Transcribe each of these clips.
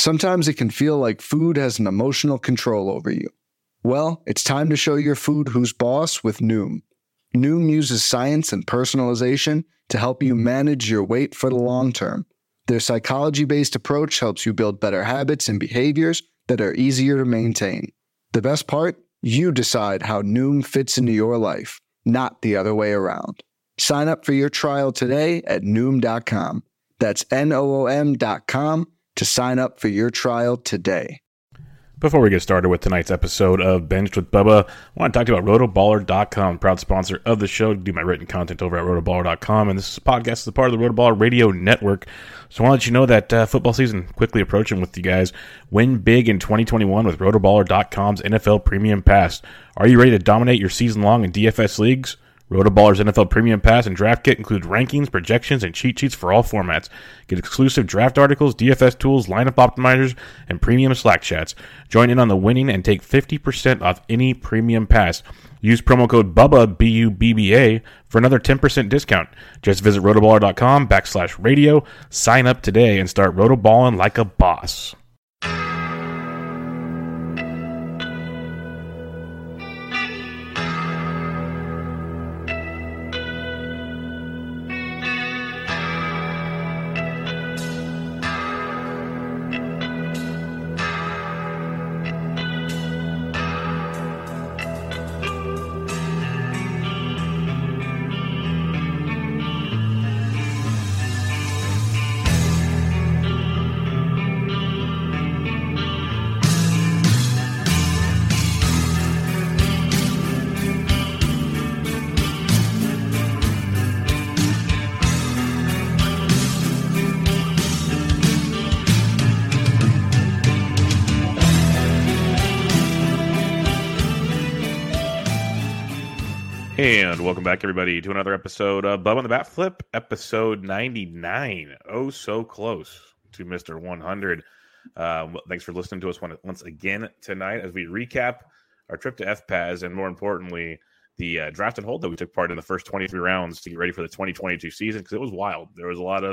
Sometimes it can feel like food has an emotional control over you. Well, it's time to show your food who's boss with Noom. Noom uses science and personalization to help you manage your weight for the long term. Their psychology-based approach helps you build better habits and behaviors that are easier to maintain. The best part? You decide how Noom fits into your life, not the other way around. Sign up for your trial today at Noom.com. That's Noom.com to sign up for your trial today. Before we get started with tonight's episode of Benched with Bubba, I want to talk to you about Rotoballer.com, proud sponsor of the show. Do my written content over at Rotoballer.com, and this podcast is a part of the Rotoballer Radio Network. So I want to let you know that football season quickly approaching with you guys. Win big in 2021 with Rotoballer.com's NFL Premium Pass. Are you ready to dominate your season long in DFS leagues? Rotoballer's NFL Premium Pass and Draft Kit include rankings, projections, and cheat sheets for all formats. Get exclusive draft articles, DFS tools, lineup optimizers, and premium Slack chats. Join in on the winning and take 50% off any Premium Pass. Use promo code BUBBA, B-U-B-B-A, for another 10% discount. Just visit rotoballer.com/radio, sign up today, and start rotoballing like a boss. And welcome back, everybody, to another episode of Bubba on the Bat Flip, episode 99. Oh, so close to Mr. 100. Thanks for listening to us once again tonight as we recap our trip to FPAS and, more importantly, the draft and hold that we took part in the first 23 rounds to get ready for the 2022 season, because it was wild. There was a lot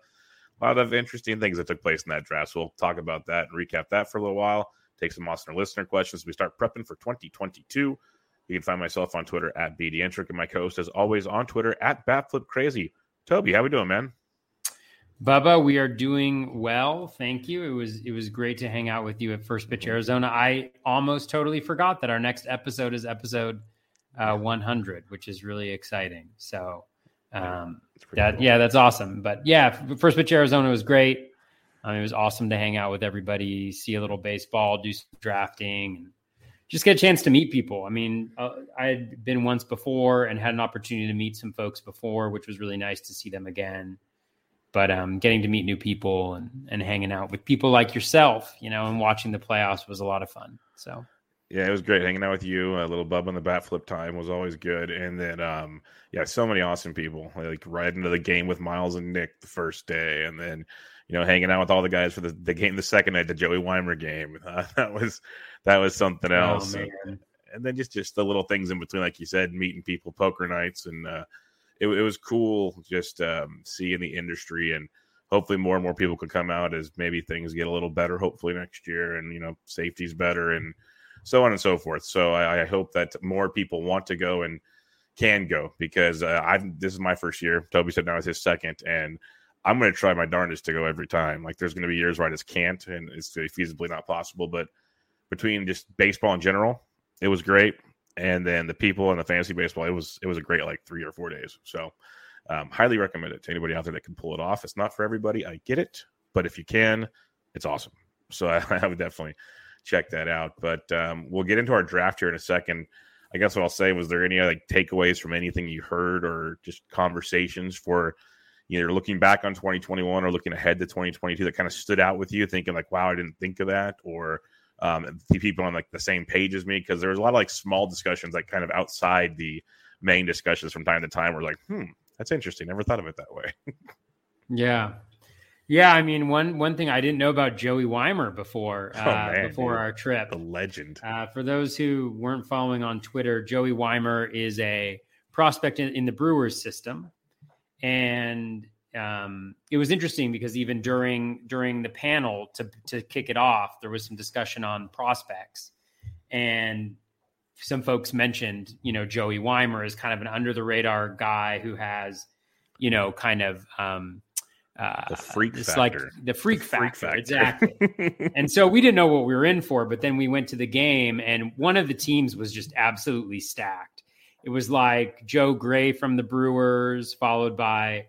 of interesting things that took place in that draft. So we'll talk about that and recap that for a little while, take some awesome listener questions as we start prepping for 2022. You can find myself on Twitter at BDentric and my co-host, as always, on Twitter at BatFlipCrazy. Toby, how we doing, man? Bubba, we are doing well. Thank you. It was great to hang out with you at First Pitch Arizona. I almost totally forgot that our next episode is episode 100, which is really exciting. So cool. That's awesome. But yeah, First Pitch Arizona was great. It was awesome to hang out with everybody, see a little baseball, do some drafting, and just get a chance to meet people. I mean, I had been once before and had an opportunity to meet some folks before, which was really nice to see them again. But getting to meet new people and hanging out with people like yourself, and watching the playoffs was a lot of fun. So, yeah, it was great hanging out with you. A little Bub on the Bat Flip time was always good. And then, so many awesome people, like right into the game with Miles and Nick the first day. And then, hanging out with all the guys for the game, the second night, the Joey Weimer game. That was something else. Oh, and then just the little things in between, like you said, meeting people, poker nights. And it was cool just seeing the industry, and hopefully more and more people could come out as maybe things get a little better, hopefully next year, and, safety's better and so on and so forth. So I hope that more people want to go and can go, because this is my first year. Toby said now it's his second, and I'm going to try my darndest to go every time. Like, there's going to be years where I just can't, and it's feasibly not possible. But between just baseball in general, it was great. And then the people and the fantasy baseball, it was a great 3 or 4 days. So highly recommend it to anybody out there that can pull it off. It's not for everybody. I get it. But if you can, it's awesome. So I would definitely check that out. But we'll get into our draft here in a second. I guess what I'll say, was there any takeaways from anything you heard, or just conversations for either looking back on 2021 or looking ahead to 2022 that kind of stood out with you, thinking wow, I didn't think of that, or people on the same page as me? Because there was a lot of small discussions kind of outside the main discussions from time to time. We're that's interesting. Never thought of it that way. Yeah. I mean, one thing I didn't know about Joey Weimer before our trip. The legend. For those who weren't following on Twitter, Joey Weimer is a prospect in the Brewers system. And it was interesting because even during the panel to kick it off, there was some discussion on prospects, and some folks mentioned, Joey Weimer is kind of an under the radar guy who has, kind of the freak factor. Like the freak factor. Exactly. And so we didn't know what we were in for, but then we went to the game and one of the teams was just absolutely stacked. It was like Joe Gray from the Brewers, followed by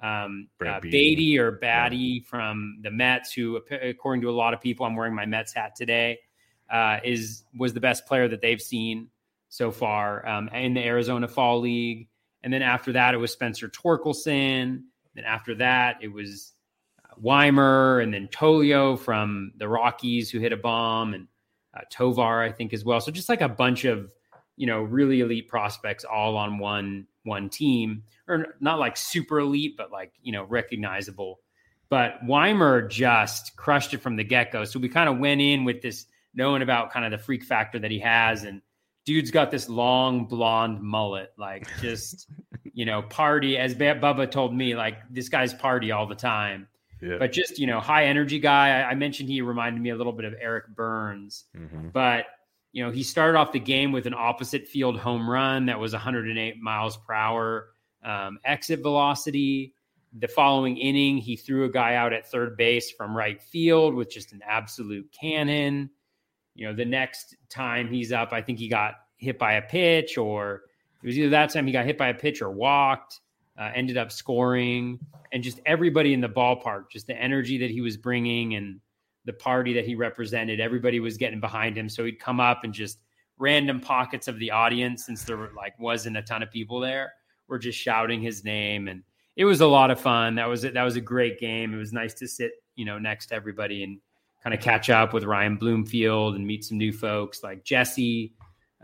Beatty or Batty from the Mets, who, according to a lot of people, I'm wearing my Mets hat today, was the best player that they've seen so far in the Arizona Fall League. And then after that, it was Spencer Torkelson. Then after that, it was Weimer, and then Tolio from the Rockies who hit a bomb, and Tovar, I think, as well. So just like a bunch of, really elite prospects all on one team, or not like super elite, but like, recognizable. But Weimer just crushed it from the get-go. So we kind of went in with this knowing about kind of the freak factor that he has, and dude's got this long blonde mullet, like just, party, as Bubba told me, like this guy's party all the time. Yeah. But just, high energy guy. I mentioned he reminded me a little bit of Eric Burns, but he started off the game with an opposite field home run that was 108 miles per hour exit velocity. The following inning, he threw a guy out at third base from right field with just an absolute cannon. The next time he's up, I think he got hit by a pitch, or it was either that time he got hit by a pitch or walked, ended up scoring. And just everybody in the ballpark, just the energy that he was bringing and the party that he represented, everybody was getting behind him. So he'd come up and just random pockets of the audience, since there wasn't a ton of people there, were just shouting his name. And it was a lot of fun. That was a great game. It was nice to sit, next to everybody and kind of catch up with Ryan Bloomfield and meet some new folks like Jesse,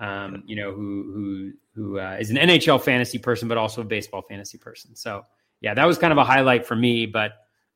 who is an NHL fantasy person, but also a baseball fantasy person. So yeah, that was kind of a highlight for me, but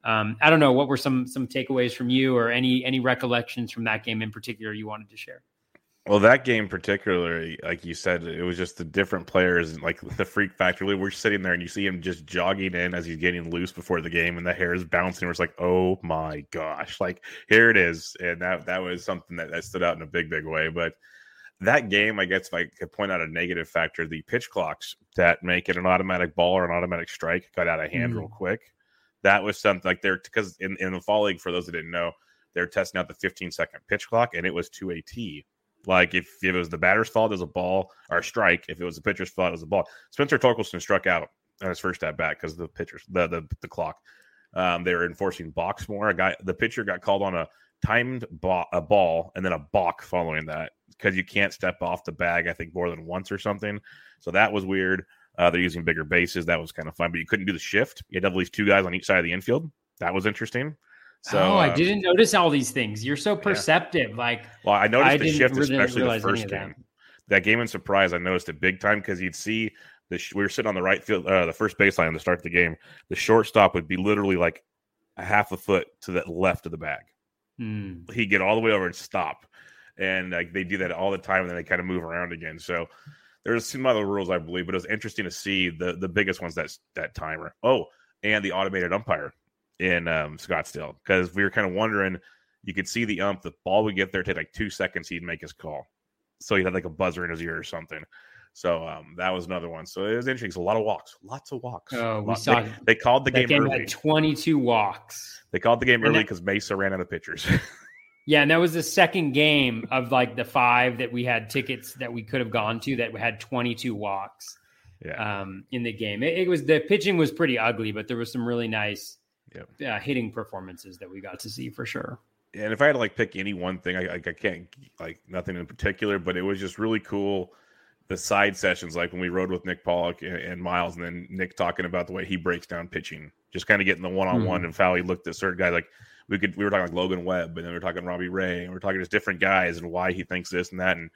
I don't know, what were some takeaways from you, or any recollections from that game in particular you wanted to share? Well, that game particularly, like you said, it was just the different players, like the freak factor. We're sitting there and you see him just jogging in as he's getting loose before the game, and the hair is bouncing. We're like, oh my gosh, like here it is. And that was something that stood out in a big, big way. But that game, I guess if I could point out a negative factor, the pitch clocks that make it an automatic ball or an automatic strike got out of hand real quick. That was something like because in the Fall League, for those that didn't know, they're testing out the 15-second pitch clock, and it was to a T. Like if it was the batter's fault, it was a ball or a strike. If it was the pitcher's fault, it was a ball. Spencer Torkelson struck out on his first at bat because of the pitcher's the clock. They were enforcing balks more. The pitcher got called on a timed a ball and then a balk following that, because you can't step off the bag, I think, more than once or something. So that was weird. They're using bigger bases. That was kind of fun, but you couldn't do the shift. You had to have at least two guys on each side of the infield. That was interesting. So I didn't notice all these things. You're so perceptive. Yeah. Well, I noticed the shift, especially the first game. That game in Surprise, I noticed it big time, because you'd see we were sitting on the right field, the first baseline to start the game. The shortstop would be literally like a half a foot to the left of the bag. He'd get all the way over and stop. And they do that all the time, and then they kind of move around again. So there's some other rules, I believe, but it was interesting to see the biggest ones, that timer. Oh, and the automated umpire in Scottsdale, because we were kind of wondering, you could see the ump, the ball would get there, take like 2 seconds, he'd make his call. So he had like a buzzer in his ear or something. So that was another one. So it was interesting. It's a lot of walks, lots of walks. Oh, we saw they called the game early. Had 22 walks. They called the game early because Mesa ran out of pitchers. Yeah, and that was the second game of like the 5 that we had tickets that we could have gone to that had 22 walks. Yeah. In the game. It was, the pitching was pretty ugly, but there was some really nice hitting performances that we got to see for sure. And if I had to pick any one thing, I can't nothing in particular, but it was just really cool. The side sessions, like when we rode with Nick Pollock and Miles, and then Nick talking about the way he breaks down pitching, just kind of getting the one-on-one and how he looked at certain guys. Like we were talking like Logan Webb, and then we were talking Robbie Ray, and we were talking just different guys and why he thinks this and that. And,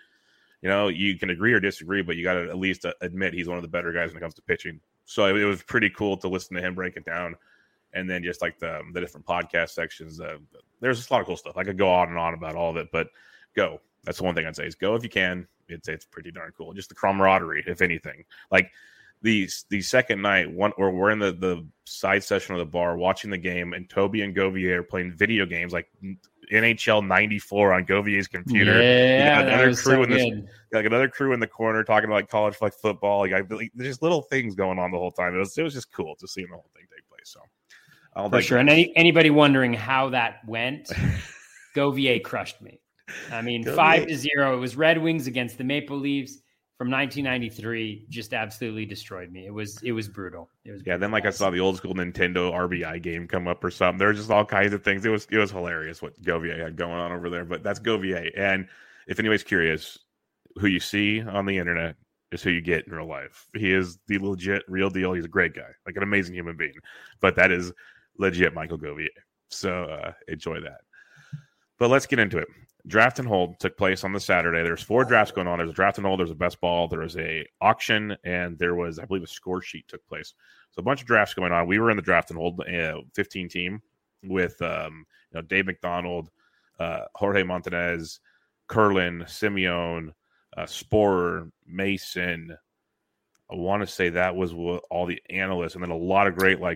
you can agree or disagree, but you got to at least admit he's one of the better guys when it comes to pitching. So it was pretty cool to listen to him break it down. And then just like the different podcast sections, there's just a lot of cool stuff. I could go on and on about all of it, but go. That's the one thing I'd say is go if you can. It's pretty darn cool. Just the camaraderie, if anything. Like the second night, we're in the side session of the bar watching the game, and Toby and Govier are playing video games like NHL 94 on Govier's computer. Yeah, another crew in the corner talking about like college football. There's just little things going on the whole time. It was just cool to see the whole thing take place. So for sure. And anybody wondering how that went, Govier crushed me. I mean, 5-0. It was Red Wings against the Maple Leafs from 1993. Just absolutely destroyed me. It was brutal. Then I saw the old school Nintendo RBI game come up or something. There were just all kinds of things. It was hilarious what Govier had going on over there. But that's Govier. And if anybody's curious, who you see on the internet is who you get in real life. He is the legit real deal. He's a great guy, like an amazing human being. But that is legit Michael Govier. So enjoy that. But let's get into it. Draft and hold took place on the Saturday. There's 4 drafts going on. There's a draft and hold. There's a best ball. There was a auction, and there was, I believe, a score sheet took place. So a bunch of drafts going on. We were in the draft and hold 15 team with Dave McDonald, Jorge Montanez, Curlin, Simeone, Sporer, Mason. I want to say that was all the analysts, and then a lot of great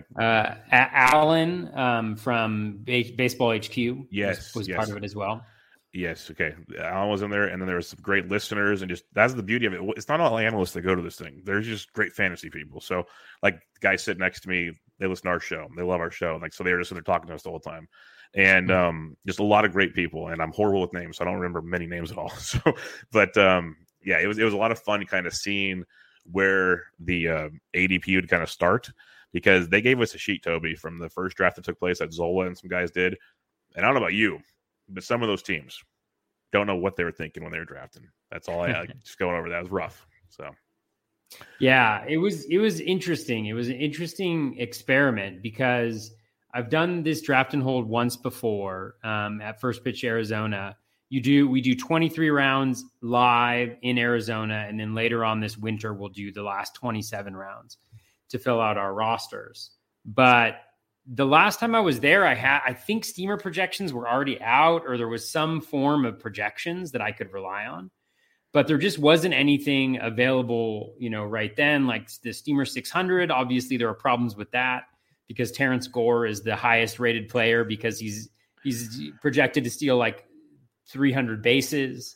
Alan from Baseball HQ. Yes, was part of it as well. Yes. Okay. Alan was in there, and then there was some great listeners, and just that's the beauty of it. It's not all analysts that go to this thing. There's just great fantasy people. So, like the guy sitting next to me, they listen to our show. They love our show. So they were just in there talking to us the whole time, and just a lot of great people. And I'm horrible with names, so I don't remember many names at all. So, but it was a lot of fun, kind of seeing where the ADP would kind of start, because they gave us a sheet, Toby, from the first draft that took place that Zola and some guys did. And I don't know about you, but some of those teams don't know what they were thinking when they were drafting. That's all I just going over that. It was rough. So, yeah, it was interesting. It was an interesting experiment because I've done this draft and hold once before at First Pitch Arizona. We do 23 rounds live in Arizona, and then later on this winter we'll do the last 27 rounds to fill out our rosters. But the last time I was there, I think steamer projections were already out, or there was some form of projections that I could rely on, but there just wasn't anything available, right then, like the Steamer 600. Obviously there are problems with that because Terrence Gore is the highest rated player because he's projected to steal like 300 bases.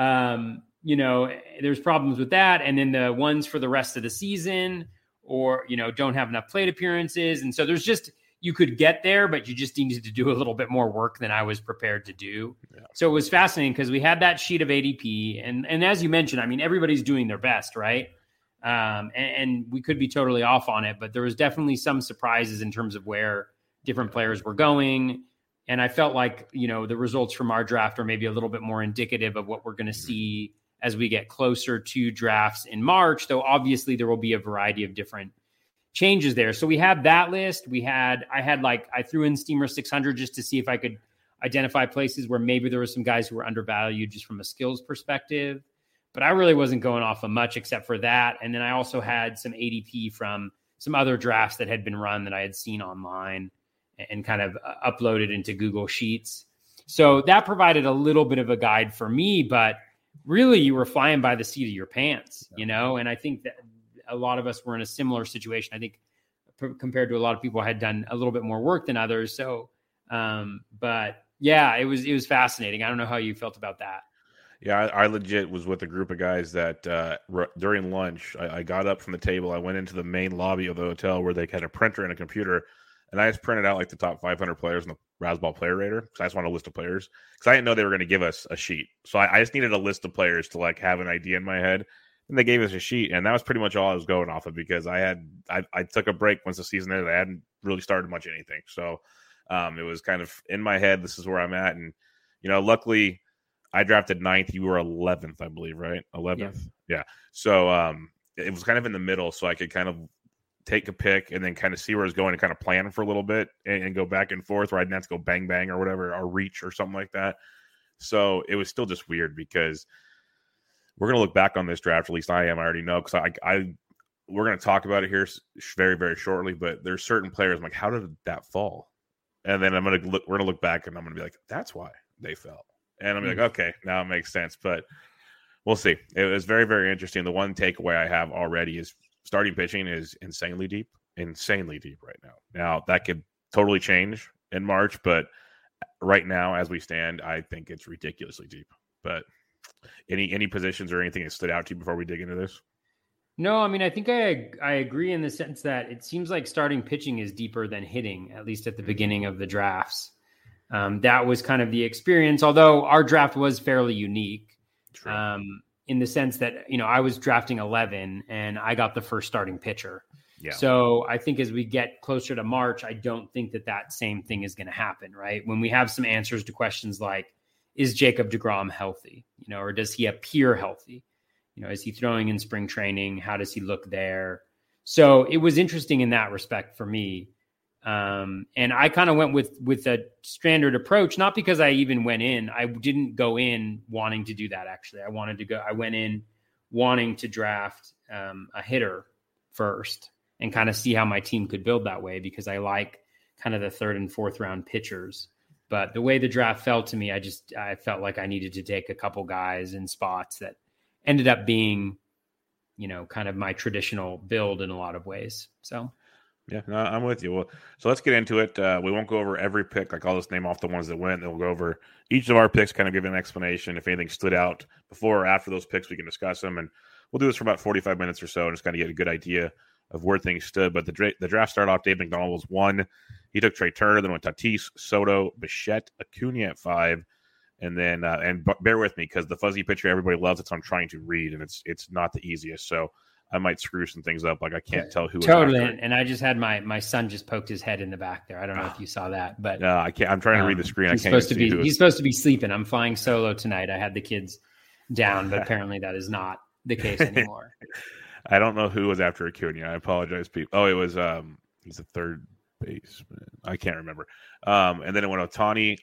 There's problems with that. And then the ones for the rest of the season or, don't have enough plate appearances. And so there's just, you could get there, but you just needed to do a little bit more work than I was prepared to do. Yeah. So it was fascinating because we had that sheet of ADP. And as you mentioned, I mean, everybody's doing their best, right? And we could be totally off on it, but there was definitely some surprises in terms of where different players were going. And I felt like, the results from our draft are maybe a little bit more indicative of what we're going to see as we get closer to drafts in March, though obviously there will be a variety of different changes there. So we have that list. I threw in Steamer 600 just to see if I could identify places where maybe there were some guys who were undervalued just from a skills perspective, but I really wasn't going off of much except for that. And then I also had some ADP from some other drafts that had been run that I had seen online and kind of uploaded into Google Sheets. So that provided a little bit of a guide for me, but really you were flying by the seat of your pants, and I think that a lot of us were in a similar situation. I think compared to a lot of people had done a little bit more work than others. So, but yeah, it was fascinating. I don't know how you felt about that. Yeah, I legit was with a group of guys that during lunch, I got up from the table. I went into the main lobby of the hotel where they had a printer and a computer, and I just printed out like the top 500 players in the Razzball Player Rater because I just wanted a list of players because I didn't know they were going to give us a sheet. So I just needed a list of players to like have an idea in my head. And they gave us a sheet, and that was pretty much all I was going off of because I took a break once the season ended. I hadn't really started much anything. So it was kind of in my head, this is where I'm at. And, luckily I drafted 9th. You were 11th, I believe, right? 11th? Yeah. So it was kind of in the middle, so I could kind of take a pick and then kind of see where it's going and kind of plan for a little bit and go back and forth where I didn't have to go bang, bang or whatever, or reach or something like that. So it was still just weird because we're going to look back on this draft. At least I am. I already know because we're going to talk about it here very, very shortly. But there's certain players. I'm like, how did that fall? And then we're going to look back and I'm going to be like, that's why they fell. And I'm like, okay, now it makes sense. But we'll see. It was very, very interesting. The one takeaway I have already is starting pitching is insanely deep right now. Now, that could totally change in March, but right now, as we stand, I think it's ridiculously deep. But any positions or anything that stood out to you before we dig into this? No, I mean, I think I agree in the sense that it seems like starting pitching is deeper than hitting, at least at the beginning of the drafts. That was kind of the experience, although our draft was fairly unique in the sense that, I was drafting 11 and I got the first starting pitcher. Yeah. So I think as we get closer to March, I don't think that same thing is going to happen, right? When we have some answers to questions like, is Jacob deGrom healthy? Or does he appear healthy? Is he throwing in spring training? How does he look there? So it was interesting in that respect for me. And I kind of went with a standard approach, not because I even went in. I didn't go in wanting to do that, actually. I went in wanting to draft a hitter first and kind of see how my team could build that way, because I like kind of the third and fourth round pitchers. But the way the draft fell to me, I felt like I needed to take a couple guys in spots that ended up being, kind of my traditional build in a lot of ways. So, yeah, no, I'm with you. Well, so let's get into it. We won't go over every pick. Like, I'll just name off the ones that went, and we'll go over each of our picks, kind of give an explanation. If anything stood out before or after those picks, we can discuss them. And we'll do this for about 45 minutes or so and just kind of get a good idea of where things stood. But the draft started off, Dave McDonald was 1. He took Trey Turner, then went Tatis, Soto, Bichette, Acuna at 5. And then, and bear with me, because the fuzzy picture everybody loves, it's I'm trying to read, and it's not the easiest. So I might screw some things up. Like, I can't tell who. Totally. And I just had my son just poked his head in the back there. I don't know if you saw that, but no, I can't. I'm trying to read the screen. He's supposed to be sleeping. I'm flying solo tonight. I had the kids down, but apparently that is not the case anymore. I don't know who was after Acuna. I apologize, people. Oh, it was he's a third baseman. I can't remember. And then it went Ohtani.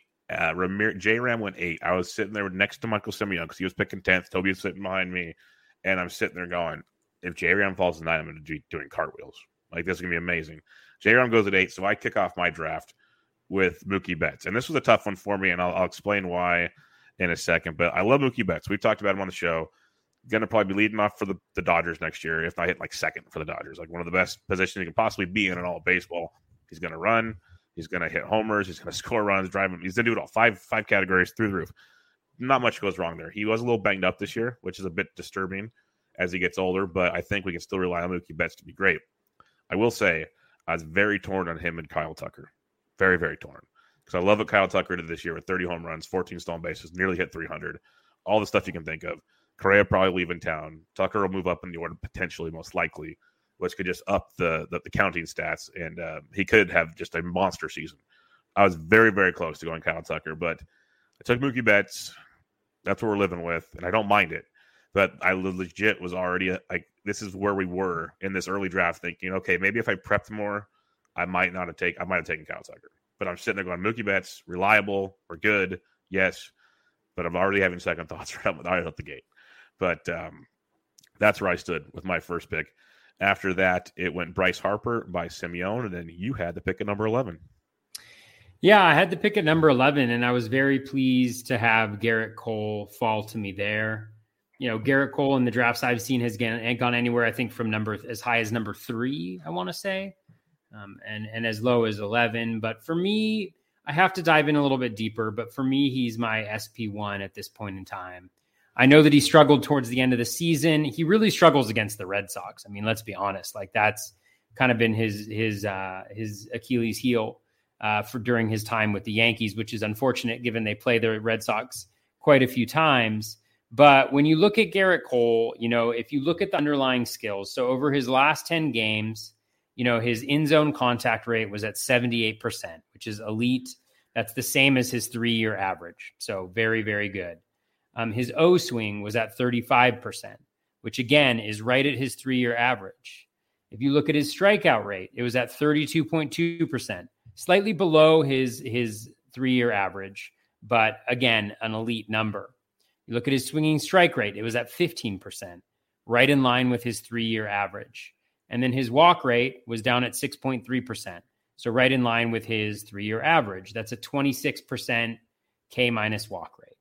J-Ram went 8. I was sitting there next to Michael Simeon because he was picking 10th. Toby was sitting behind me, and I'm sitting there going, if J-Ram falls to 9, I'm going to be doing cartwheels. Like, this is going to be amazing. J-Ram goes at 8, so I kick off my draft with Mookie Betts. And this was a tough one for me, and I'll explain why in a second. But I love Mookie Betts. We've talked about him on the show. Going to probably be leading off for the Dodgers next year, if not hit like second for the Dodgers. Like, one of the best positions he can possibly be in all of baseball. He's going to run. He's going to hit homers. He's going to score runs, drive him. He's going to do it all. Five categories through the roof. Not much goes wrong there. He was a little banged up this year, which is a bit disturbing as he gets older, but I think we can still rely on Mookie Betts to be great. I will say I was very torn on him and Kyle Tucker. Very, very torn. Because I love what Kyle Tucker did this year with 30 home runs, 14 stolen bases, nearly hit 300. All the stuff you can think of. Correa probably leaving town. Tucker will move up in the order, potentially, most likely, which could just up the counting stats, and he could have just a monster season. I was very, very close to going Kyle Tucker, but I took Mookie Betts. That's what we're living with, and I don't mind it. But I legit was already like, this is where we were in this early draft, thinking, okay, maybe if I prepped more, I might have taken Kyle Tucker. But I'm sitting there going, Mookie Betts, reliable, we're good, yes, but I'm already having second thoughts right out the gate. But that's where I stood with my first pick. After that, it went Bryce Harper by Simeon, and then you had the pick at number 11. Yeah, I had the pick at number 11, and I was very pleased to have Garrett Cole fall to me there. Garrett Cole in the drafts I've seen has gone anywhere, I think, from as high as number 3, I want to say, and as low as 11. But for me, I have to dive in a little bit deeper, but for me, he's my SP1 at this point in time. I know that he struggled towards the end of the season. He really struggles against the Red Sox. I mean, let's be honest. Like, that's kind of been his Achilles heel for during his time with the Yankees, which is unfortunate given they play the Red Sox quite a few times. But when you look at Garrett Cole, if you look at the underlying skills, so over his last 10 games, his in-zone contact rate was at 78%, which is elite. That's the same as his 3-year average. So very, very good. His O swing was at 35%, which again is right at his 3-year average. If you look at his strikeout rate, it was at 32.2%, slightly below his 3-year average, but again, an elite number. You look at his swinging strike rate, it was at 15%, right in line with his 3-year average. And then his walk rate was down at 6.3%, so right in line with his 3-year average. That's a 26% K minus walk rate.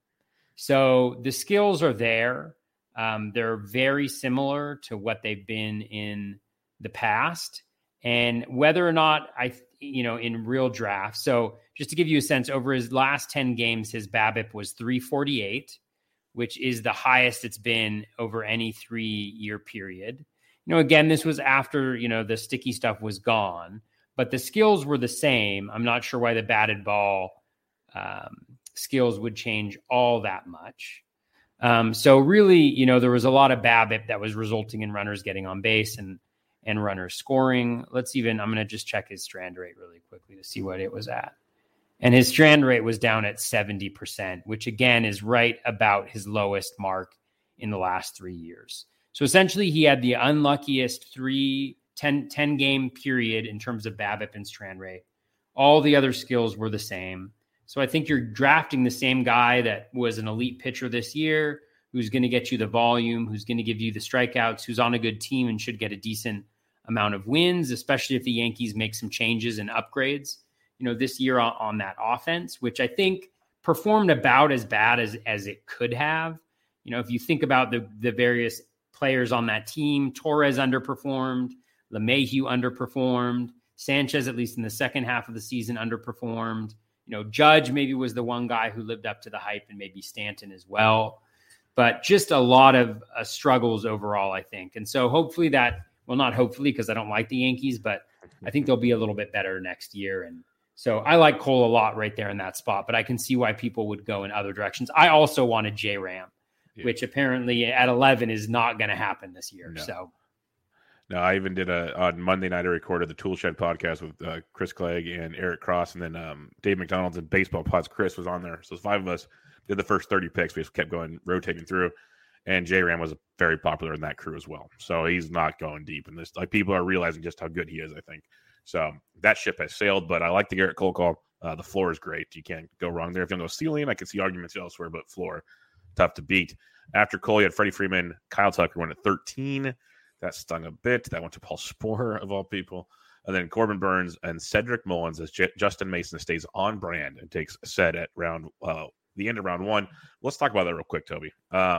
So the skills are there. They're very similar to what they've been in the past, and whether or not in real drafts. So just to give you a sense, over his last 10 games, his BABIP was 348, which is the highest it's been over any 3-year period. Again, this was after, the sticky stuff was gone, but the skills were the same. I'm not sure why the batted ball skills would change all that much. So really, there was a lot of BABIP that was resulting in runners getting on base and runners scoring. I'm going to just check his strand rate really quickly to see what it was at. And his strand rate was down at 70%, which again is right about his lowest mark in the last 3 years. So essentially he had the unluckiest 10 game period in terms of BABIP and strand rate. All the other skills were the same. So I think you're drafting the same guy that was an elite pitcher this year, who's going to get you the volume, who's going to give you the strikeouts, who's on a good team and should get a decent amount of wins, especially if the Yankees make some changes and upgrades, this year on that offense, which I think performed about as bad as it could have. If you think about the various players on that team, Torres underperformed, LeMahieu underperformed, Sanchez, at least in the second half of the season, underperformed. Judge maybe was the one guy who lived up to the hype, and maybe Stanton as well. But just a lot of struggles overall, I think. And so hopefully not hopefully, because I don't like the Yankees, but I think they'll be a little bit better next year. And so I like Cole a lot right there in that spot, but I can see why people would go in other directions. I also wanted J-Ram, which apparently at 11 is not going to happen this year. No. No, I even did on Monday night, I recorded the Tool Shed podcast with Chris Clegg and Eric Cross, and then Dave McDonald's and Baseball Pods. Chris was on there. So 5 of us did the first 30 picks. We just kept going, rotating through. And J-Ram was very popular in that crew as well. So he's not going deep in this. People are realizing just how good he is, I think. So that ship has sailed, but I like the Garrett Cole call. The floor is great. You can't go wrong there. If you don't go ceiling, I can see arguments elsewhere, but floor, tough to beat. After Cole, you had Freddie Freeman. Kyle Tucker went at 13. That stung a bit. That went to Paul Sporer, of all people. And then Corbin Burns and Cedric Mullins as Justin Mason stays on brand and takes a set at the end of round 1. Let's talk about that real quick, Toby.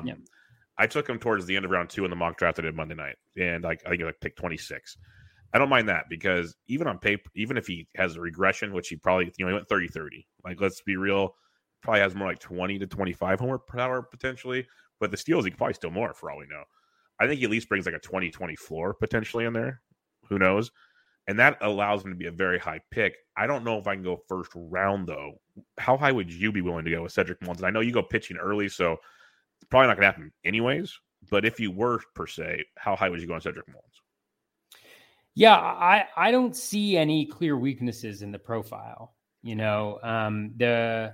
I took him towards the end of round 2 in the mock draft I did Monday night, and I think I picked 26. I don't mind that because even on paper, even if he has a regression, which he probably, he went 30-30. Let's be real, probably has more like 20 to 25 homer per hour potentially, but the steals, he could probably steal more for all we know. I think he at least brings like a 20-20 floor potentially in there. Who knows? And that allows him to be a very high pick. I don't know if I can go first round, though. How high would you be willing to go with Cedric Mullins? And I know you go pitching early, so it's probably not going to happen anyways. But if you were, per se, how high would you go on Cedric Mullins? Yeah, I don't see any clear weaknesses in the profile. The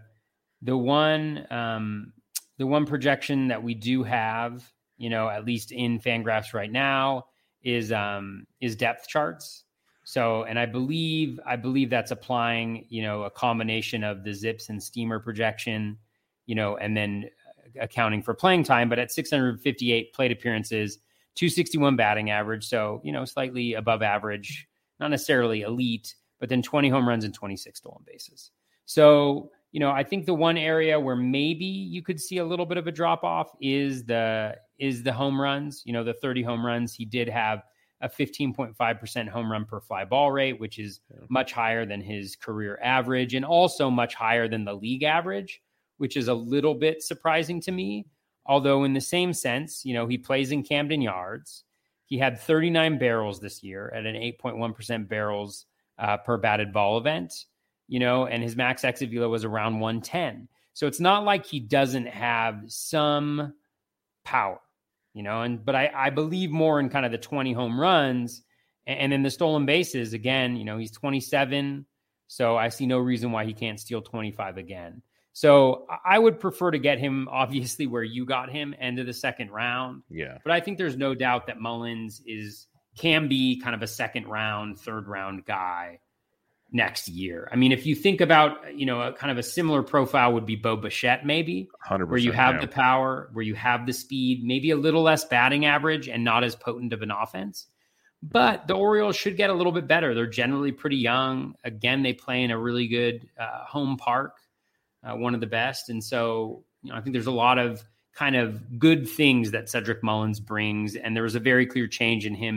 one projection that we do have, at least in Fangraphs right now, is depth charts. So, and I believe that's applying, a combination of the Zips and Steamer projection, and then accounting for playing time. But at 658 plate appearances, 261 batting average. So, slightly above average, not necessarily elite, but then 20 home runs and 26 stolen bases. So, I think the one area where maybe you could see a little bit of a drop off is the home runs, the 30 home runs. He did have a 15.5% home run per fly ball rate, which is much higher than his career average and also much higher than the league average, which is a little bit surprising to me. Although in the same sense, he plays in Camden Yards. He had 39 barrels this year at an 8.1% barrels per batted ball event, and his max exit velo was around 110. So it's not like he doesn't have some power, but I believe more in kind of the 20 home runs and then the stolen bases. Again, he's 27. So I see no reason why he can't steal 25 again. So I would prefer to get him, obviously, where you got him, end of the second round. Yeah. But I think there's no doubt that Mullins can be kind of a second round, third round guy next year. I mean, if you think about, a kind of a similar profile would be Bo Bichette, maybe, 100%, where you have the power, where you have the speed, maybe a little less batting average and not as potent of an offense. But the Orioles should get a little bit better. They're generally pretty young. Again, they play in a really good home park. One of the best. And so, I think there's a lot of kind of good things that Cedric Mullins brings. And there was a very clear change in him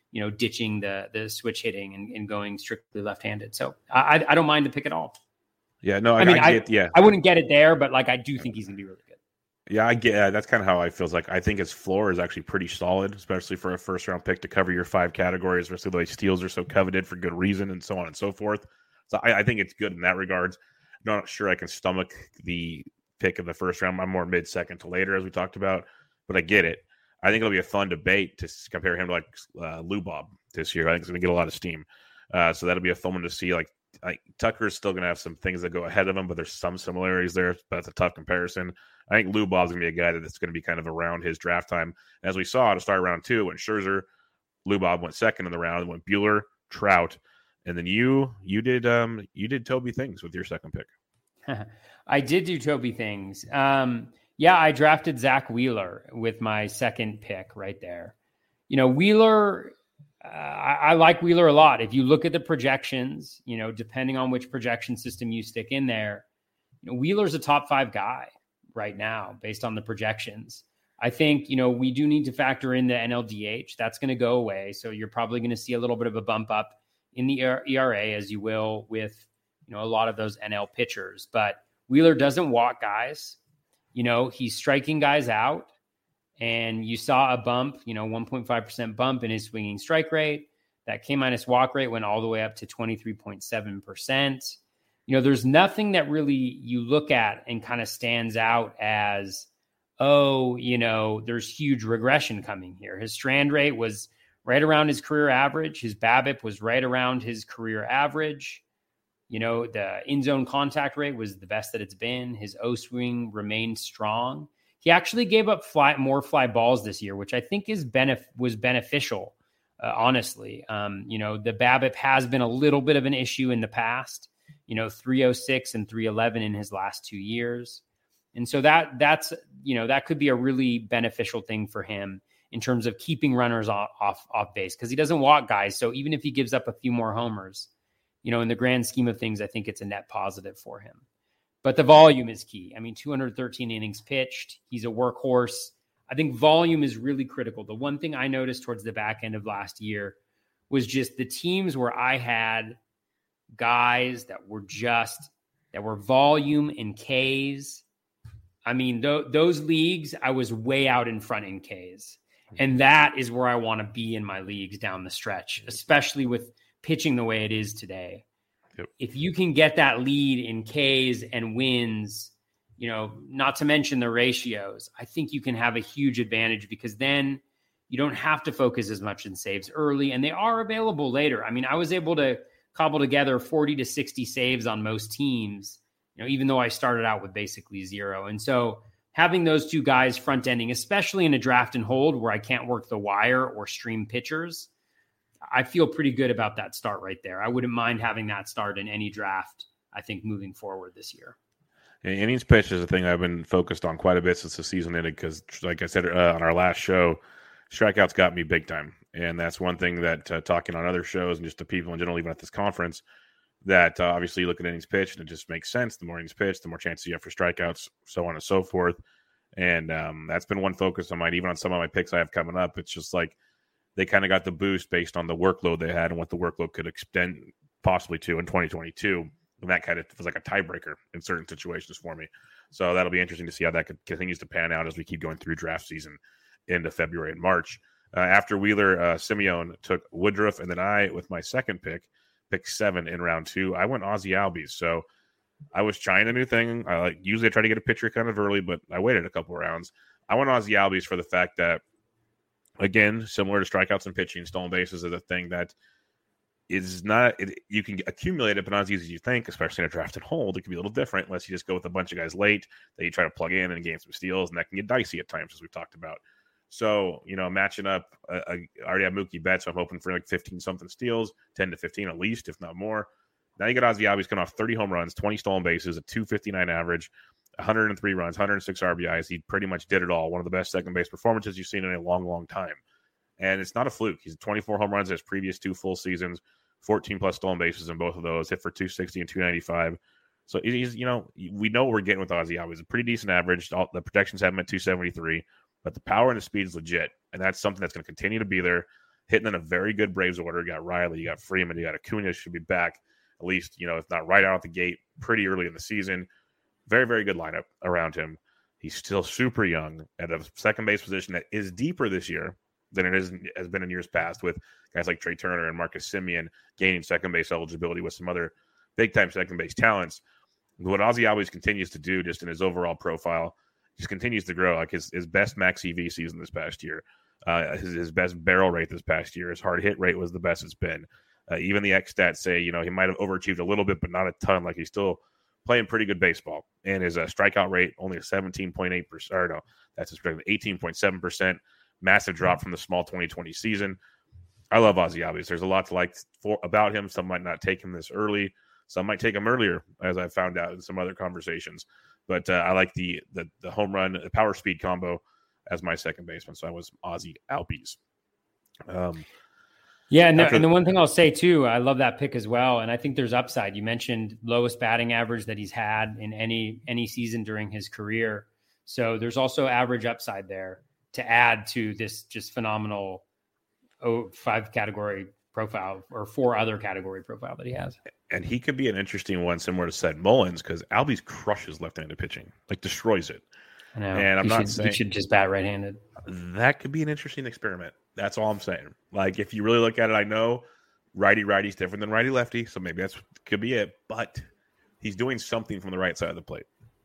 ditching the switch hitting and going strictly left-handed. So I don't mind the pick at all. Yeah, no, I wouldn't get it there, but like I do think he's gonna be really good. Yeah, I get that's kind of how I feel. Like I think his floor is actually pretty solid, especially for a first round pick to cover your 5 categories, especially the way steals are so coveted for good reason and so on and so forth. So I think it's good in that regards. I'm not sure I can stomach the pick of the first round. I'm more mid-second to later, as we talked about, but I get it. I think it'll be a fun debate to compare him to like Lou Bob this year. I think it's going to get a lot of steam. So that'll be a fun one to see. Like Tucker's still going to have some things that go ahead of him, but there's some similarities there. But it's a tough comparison. I think Lou Bob's going to be a guy that's going to be kind of around his draft time. As we saw to start round 2, when Scherzer, Lou Bob went second in the round, went Buehler, Trout, and then you did Toby Things with your second pick. I did do Toby Things. Yeah, I drafted Zach Wheeler with my second pick right there. Wheeler, I like Wheeler a lot. If you look at the projections, depending on which projection system you stick in there, Wheeler's a top 5 guy right now based on the projections. I think, we do need to factor in the NLDH. That's going to go away. So you're probably going to see a little bit of a bump up in the ERA, as you will with, a lot of those NL pitchers. But Wheeler doesn't walk guys. He's striking guys out. And you saw a bump, 1.5% bump in his swinging strike rate. That K- walk rate went all the way up to 23.7%. There's nothing that really you look at and kind of stands out as, there's huge regression coming here. His strand rate was right around his career average. His BABIP was right around his career average. The in-zone contact rate was the best that it's been. His O-swing remained strong. He actually gave up more fly balls this year, which I think was beneficial, honestly. The BABIP has been a little bit of an issue in the past. 306 and 311 in his last 2 years. And so that could be a really beneficial thing for him in terms of keeping runners off base, because he doesn't walk guys. So even if he gives up a few more homers, in the grand scheme of things, I think it's a net positive for him. But the volume is key. 213 innings pitched. He's a workhorse. I think volume is really critical. The one thing I noticed towards the back end of last year was just the teams where I had guys that were volume and Ks. Those leagues, I was way out in front in Ks. And that is where I want to be in my leagues down the stretch, especially with pitching the way it is today. Yep. If you can get that lead in Ks and wins, not to mention the ratios, I think you can have a huge advantage, because then you don't have to focus as much in saves early, and they are available later. I was able to cobble together 40 to 60 saves on most teams, even though I started out with basically 0. And so having those two guys front ending, especially in a draft and hold where I can't work the wire or stream pitchers, I feel pretty good about that start right there. I wouldn't mind having that start in any draft, I think, moving forward this year. Innings pitch is a thing I've been focused on quite a bit since the season ended, because, like I said on our last show, strikeouts got me big time. And that's one thing that talking on other shows and just to people in general, even at this conference, that obviously you look at innings pitched and it just makes sense. The more innings pitched, the more chances you have for strikeouts, so on and so forth. And that's been one focus on mine, even on some of my picks I have coming up. It's just like they kind of got the boost based on the workload they had and what the workload could extend possibly to in 2022. And that kind of was like a tiebreaker in certain situations for me. So that'll be interesting to see how that continues to pan out as we keep going through draft season into February and March. After Wheeler, Simeone took Woodruff, and then I, with my second pick 7 in round 2, I went Ozzie Albies. So I was trying a new thing. Usually I try to get a pitcher kind of early, but I waited a couple of rounds. I went Ozzie Albies for the fact that, again, similar to strikeouts and pitching, stolen bases is a thing that is not – you can accumulate it, but not as easy as you think, especially in a draft and hold. It can be a little different unless you just go with a bunch of guys late that you try to plug in and gain some steals, and that can get dicey at times, as we've talked about. So, matching up, I already have Mookie Betts, so I'm hoping for like 15-something steals, 10 to 15 at least, if not more. Now you got Ozzie Albies coming off 30 home runs, 20 stolen bases, a 259 average, 103 runs, 106 RBIs. He pretty much did it all. One of the best second base performances you've seen in a long, long time. And it's not a fluke. He's 24 home runs in his previous 2 full seasons, 14-plus stolen bases in both of those, hit for 260 and 295. So he's, we know what we're getting with Ozzie Albies. A pretty decent average. The protections have him at 273. But the power and the speed is legit, and that's something that's going to continue to be there. hitting in a very good Braves order. You got Riley, you got Freeman, you got Acuna should be back at least, if not right out the gate, pretty early in the season. Very, very good lineup around him. He's still super young at a second base position that is deeper this year than has been in years past, with guys like Trey Turner and Marcus Semien gaining second base eligibility with some other big-time second base talents. What Ozzie Albies continues to do just in his overall profile just continues to grow. Like his best max EV season this past year, his best barrel rate this past year, his hard hit rate was the best it's been. Even the X-stats say, he might have overachieved a little bit, but not a ton. Like he's still playing pretty good baseball. And his strikeout rate only a 17.8%, or no, that's his 18.7%. Massive drop from the small 2020 season. I love Ozzie Albies. There's a lot to like about him. Some might not take him this early. Some might take him earlier, as I found out in some other conversations. But I like the home run, the power speed combo as my second baseman. So I was Ozzie Albies. And the one thing I'll say too, I love that pick as well. And I think there's upside. You mentioned lowest batting average that he's had in any season during his career. So there's also average upside there to add to this just phenomenal 5 category profile or 4 other category profile that he has. And he could be an interesting one, similar to Seth Mullins, because Albies crushes left-handed pitching, like destroys it. I know. And I'm not saying he should just bat right-handed. That could be an interesting experiment. That's all I'm saying. Like if you really look at it, I know righty-righty's different than righty-lefty, so maybe that's could be it. But he's doing something from the right side of the plate.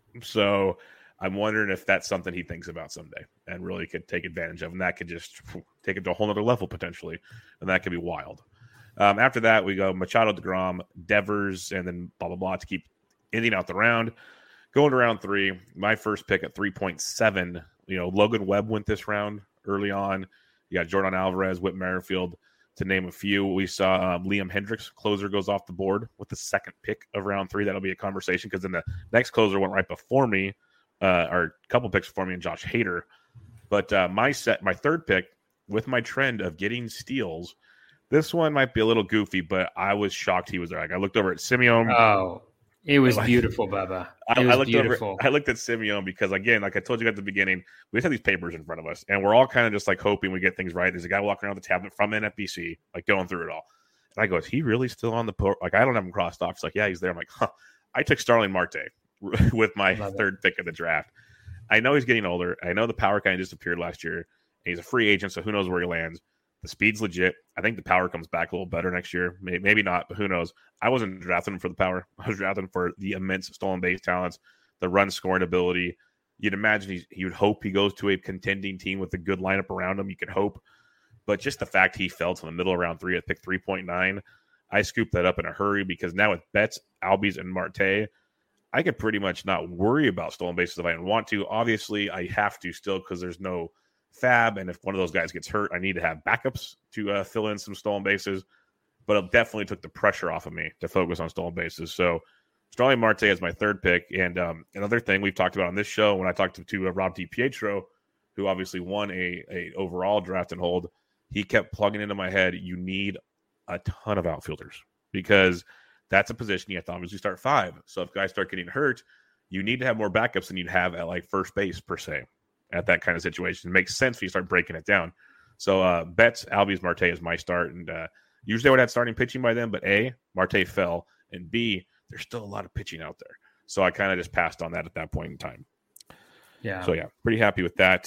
So I'm wondering if that's something he thinks about someday and really could take advantage of. And that could just take it to a whole other level potentially. And that could be wild. After that, we go Machado, DeGrom, Devers, and then blah, blah, blah to keep ending out the round. Going to round 3, my first pick at 3.7. Logan Webb went this round early on. You got Jordan Alvarez, Whit Merrifield, to name a few. We saw Liam Hendricks, closer, goes off the board with the second pick of round 3. That'll be a conversation because then the next closer went right before me, or a couple picks before me, and Josh Hader. But my third pick, with my trend of getting steals, this one might be a little goofy, but I was shocked he was there. Like I looked over at Simeon. Oh, it was beautiful, Bubba. I looked at Simeon because, again, like I told you at the beginning, we just have these papers in front of us, and we're all kind of just like hoping we get things right. There's a guy walking around the tablet from NFBC, like going through it all. And I go, is he really still on the port? Like, I don't have him crossed off. He's like, yeah, he's there. I'm like, huh. I took Starling Marte with my third pick of the draft. I know he's getting older. I know the power kind of disappeared last year. And he's a free agent, so who knows where he lands. The speed's legit. I think the power comes back a little better next year. Maybe not, but who knows? I wasn't drafting him for the power. I was drafting him for the immense stolen base talents, the run scoring ability. You'd imagine you would hope he goes to a contending team with a good lineup around him. You could hope. But just the fact he fell to the middle of round 3 at pick 3.9, I scooped that up in a hurry because now with Betts, Albies, and Marte, I could pretty much not worry about stolen bases if I didn't want to. Obviously, I have to still because there's no fab, and if one of those guys gets hurt, I need to have backups to fill in some stolen bases. But it definitely took the pressure off of me to focus on stolen bases. So Starling Marte is my third pick. And another thing we've talked about on this show, when I talked to Rob DiPietro, who obviously won a overall draft and hold, he kept plugging into my head, you need a ton of outfielders because that's a position you have to obviously start 5. So if guys start getting hurt, you need to have more backups than you'd have at like first base per se. At that kind of situation, it makes sense if you start breaking it down. So Betts, Albies, Marte is my start, and usually I would have starting pitching by then. But A, Marte fell, and B, there's still a lot of pitching out there. So I kind of just passed on that at that point in time. Yeah. So yeah, pretty happy with that.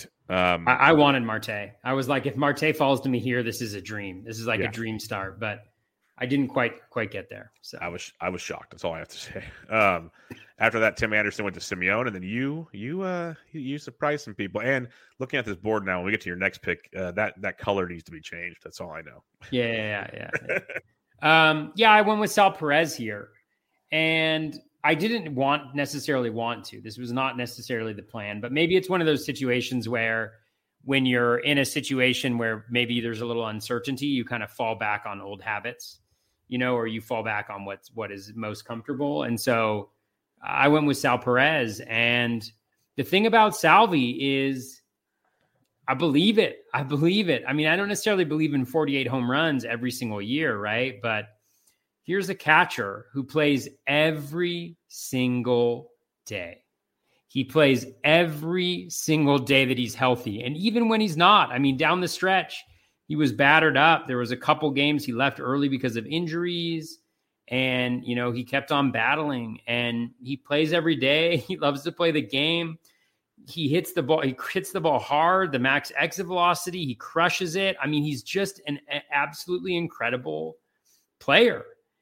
I wanted Marte. I was like, if Marte falls to me here, this is a dream. This is like a dream start, but I didn't quite get there. So I was shocked. That's all I have to say. After that, Tim Anderson went to Simeon, and then you surprised some people. And looking at this board now, when we get to your next pick, that color needs to be changed. That's all I know. Yeah. I went with Sal Perez here, and I didn't necessarily want to. This was not necessarily the plan, but maybe it's one of those situations where when you're in a situation where maybe there's a little uncertainty, you kind of fall back on old habits, or you fall back on what is most comfortable. And so I went with Sal Perez. And the thing about Salvi is I believe it. I mean, I don't necessarily believe in 48 home runs every single year, right? But here's a catcher who plays every single day. He plays every single day that he's healthy. And even when he's not, I mean, down the stretch, he was battered up. There was a couple games he left early because of injuries, and, you know, he kept on battling, and he plays every day. He loves to play the game. He hits the ball hard, the max exit velocity. He crushes it. I mean, he's just an absolutely incredible player.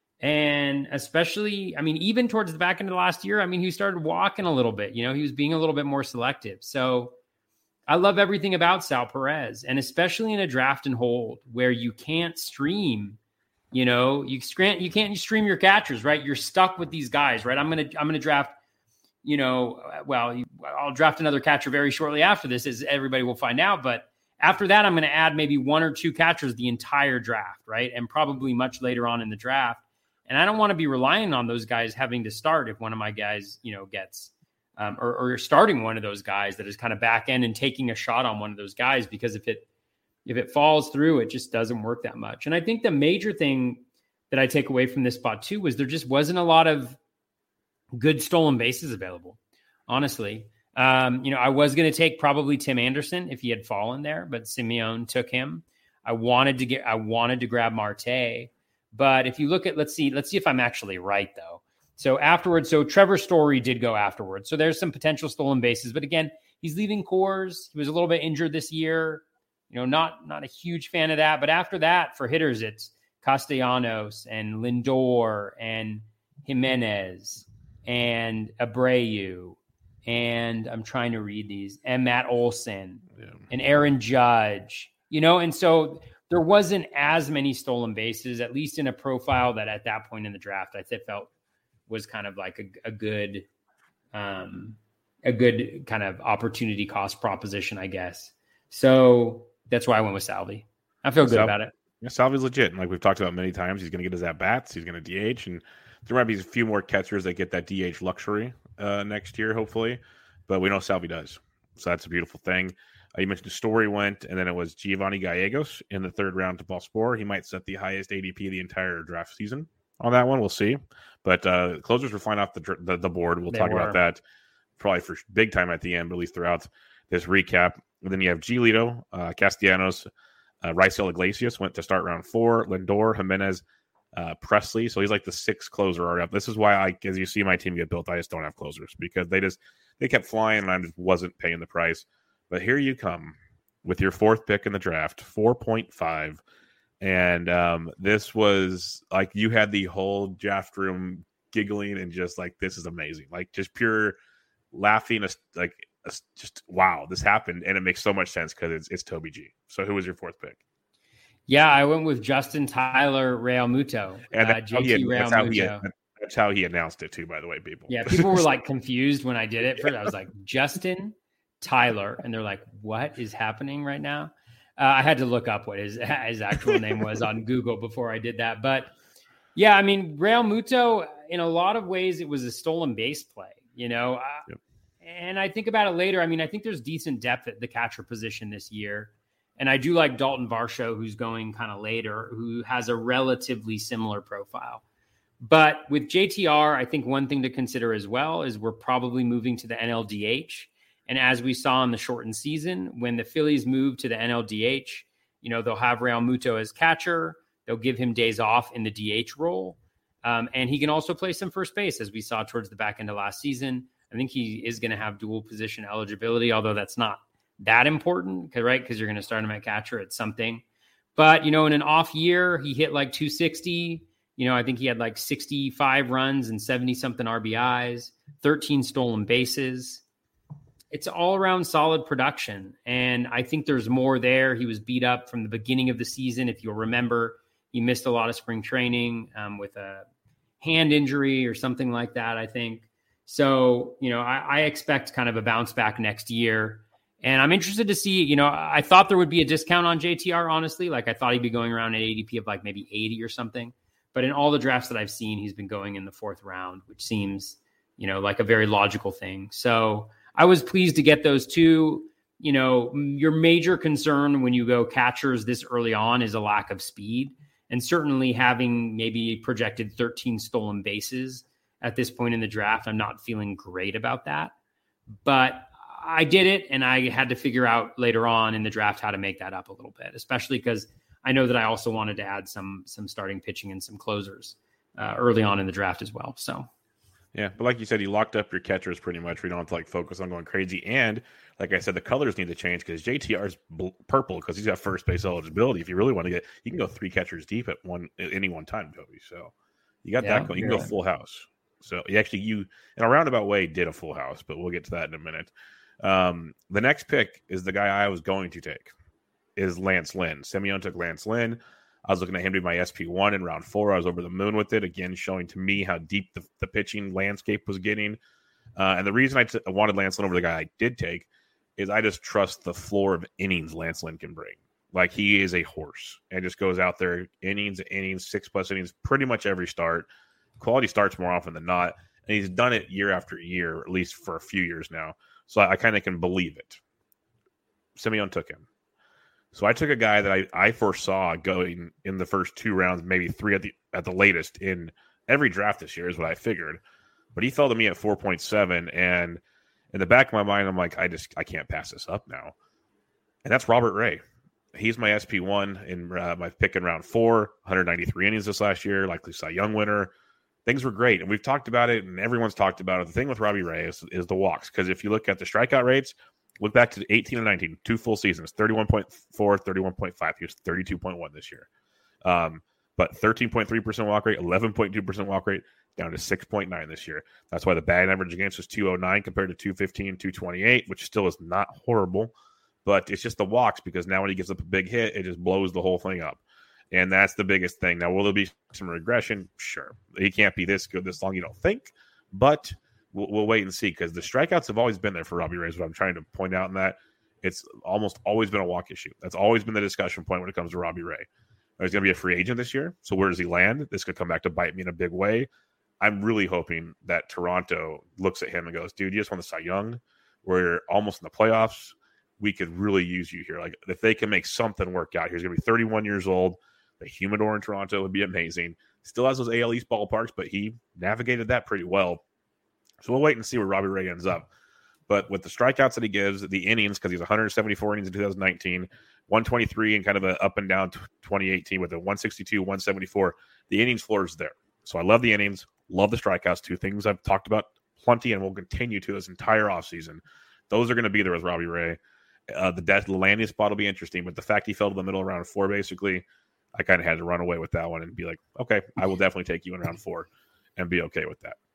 And especially, I mean, even towards the back end of the last year, I mean, he started walking a little bit, you know, he was being a little bit more selective. So I love everything about Sal Perez, and especially in a draft and hold where you can't stream, you know, you can't stream your catchers, right? You're stuck with these guys, right? I'm going to draft, you know, I'll draft another catcher very shortly after this, as everybody will find out. But after that, I'm going to add maybe one or two catchers the entire draft, right? And probably much later on in the draft. And I don't want to be relying on those guys having to start if one of my guys, you know, gets or starting one of those guys that is kind of back end and taking a shot on one of those guys, because if it falls through, it just doesn't work that much. And I think the major thing that I take away from this spot too was there just wasn't a lot of good stolen bases available, honestly. You know, I was going to take probably Tim Anderson if he had fallen there, but Simeone took him. I wanted to grab Marte. But if you look at, let's see if I'm actually right though. So Trevor Story did go afterwards. So there's some potential stolen bases, but again, he's leaving Coors. He was a little bit injured this year. You know, not a huge fan of that. But after that, for hitters, it's Castellanos and Lindor and Jimenez and Abreu. And I'm trying to read these, and Matt Olson and Aaron Judge, you know, and so there wasn't as many stolen bases, at least in a profile that at that point in the draft, I felt was kind of like a good kind of opportunity cost proposition, I guess. So that's why I went with Salvi. I feel good about it. Yeah, Salvi's legit. And like we've talked about many times, he's going to get his at-bats. He's going to DH. And there might be a few more catchers that get that DH luxury next year, hopefully. But we know Salvi does. So that's a beautiful thing. You mentioned the Story went, and then it was Giovanni Gallegos in the third round to Baltimore. He might set the highest ADP the entire draft season on that one. We'll see. But closers were flying off the board. We'll talk about that probably for big time at the end, but at least throughout this recap. And then you have Giolito, Castellanos, Raisel Iglesias went to start round 4, Lindor, Jimenez, Presley. So he's like the 6th closer already up. This is why as you see my team get built, I just don't have closers because they kept flying and I just wasn't paying the price. But here you come with your 4th pick in the draft, 4.5. And this was like you had the whole draft room giggling and just like, this is amazing. Like just pure laughing, just wow, this happened. And it makes so much sense because it's Toby G. So who was your 4th pick? Yeah, I went with Justin Tyler Realmuto. And Realmuto. That's how he announced it too, by the way, people. Yeah, people were like confused when I did it. First, I was like, Justin Tyler. And they're like, what is happening right now? I had to look up what his actual name was on Google before I did that. But yeah, I mean, Realmuto, in a lot of ways, it was a stolen base play, you know? Yep. And I think about it later. I mean, I think there's decent depth at the catcher position this year. And I do like Dalton Varsho, who's going kind of later, who has a relatively similar profile. But with JTR, I think one thing to consider as well is we're probably moving to the NLDH. And as we saw in the shortened season, when the Phillies move to the NLDH, you know, they'll have Realmuto as catcher. They'll give him days off in the DH role. And he can also play some first base, as we saw towards the back end of last season. I think he is going to have dual position eligibility, although that's not that important, right? Because you're going to start him at catcher at something. But, you know, in an off year, he hit like 260. You know, I think he had like 65 runs and 70-something RBIs, 13 stolen bases. It's all around solid production. And I think there's more there. He was beat up from the beginning of the season. If you'll remember, he missed a lot of spring training with a hand injury or something like that, I think. So, you know, I expect kind of a bounce back next year. And I'm interested to see, you know, I thought there would be a discount on JTR, honestly. Like I thought he'd be going around an ADP of like maybe 80 or something. But in all the drafts that I've seen, he's been going in the 4th round, which seems, you know, like a very logical thing. So I was pleased to get those two. You know, your major concern when you go catchers this early on is a lack of speed. And certainly having maybe projected 13 stolen bases at this point in the draft, I'm not feeling great about that. But I did it, and I had to figure out later on in the draft how to make that up a little bit, especially because I know that I also wanted to add some starting pitching and some closers early on in the draft as well. So, yeah, but like you said, you locked up your catchers pretty much. We don't have to like focus on going crazy. And like I said, the colors need to change because JTR is purple because he's got first base eligibility. If you really want to get, you can go 3 catchers deep at any one time, Toby. So you got that going. You can go full house. So you in a roundabout way did a full house, but we'll get to that in a minute. The next pick is the guy I was going to take is Lance Lynn. Simeon took Lance Lynn. I was looking at him to be my SP1 in round 4. I was over the moon with it, again, showing to me how deep the pitching landscape was getting. And the reason I wanted Lance Lynn over the guy I did take is I just trust the floor of innings Lance Lynn can bring. Like, he is a horse and just goes out there innings, 6+ innings, pretty much every start. Quality starts more often than not. And he's done it year after year, at least for a few years now. So I kind of can believe it. Simeon took him. So I took a guy that I foresaw going in the first 2 rounds, maybe 3 at the latest in every draft this year is what I figured. But he fell to me at 4.7. And in the back of my mind, I'm like, I can't pass this up now. And that's Robert Ray. He's my SP1 in my pick in round 4, 193 innings this last year, likely Cy Young winner. Things were great. And we've talked about it, and everyone's talked about it. The thing with Robbie Ray is the walks. Because if you look at the strikeout rates, look back to 18 and 19, 2 full seasons, 31.4, 31.5. He was 32.1 this year. But 13.3% walk rate, 11.2% walk rate, down to 6.9 this year. That's why the batting average against was 209 compared to 215, 228, which still is not horrible. But it's just the walks, because now when he gives up a big hit, it just blows the whole thing up. And that's the biggest thing. Now, will there be some regression? Sure. He can't be this good this long, you don't think. But we'll wait and see, because the strikeouts have always been there for Robbie Ray, is what I'm trying to point out in that. It's almost always been a walk issue. That's always been the discussion point when it comes to Robbie Ray. He's going to be a free agent this year, so where does he land? This could come back to bite me in a big way. I'm really hoping that Toronto looks at him and goes, dude, you just won the Cy Young. We're almost in the playoffs. We could really use you here. Like, if they can make something work out, he's going to be 31 years old. The humidor in Toronto would be amazing. Still has those AL East ballparks, but he navigated that pretty well. So we'll wait and see where Robbie Ray ends up. But with the strikeouts that he gives, the innings, because he's 174 innings in 2019, 123 and kind of an up and down 2018 with a 162, 174. The innings floor is there. So I love the innings, love the strikeouts, 2 things I've talked about plenty and will continue to this entire offseason. Those are going to be there with Robbie Ray. The landing spot will be interesting, but the fact he fell to the middle of round 4, basically, I kind of had to run away with that one and be like, okay, I will definitely take you in round 4 and be okay with that.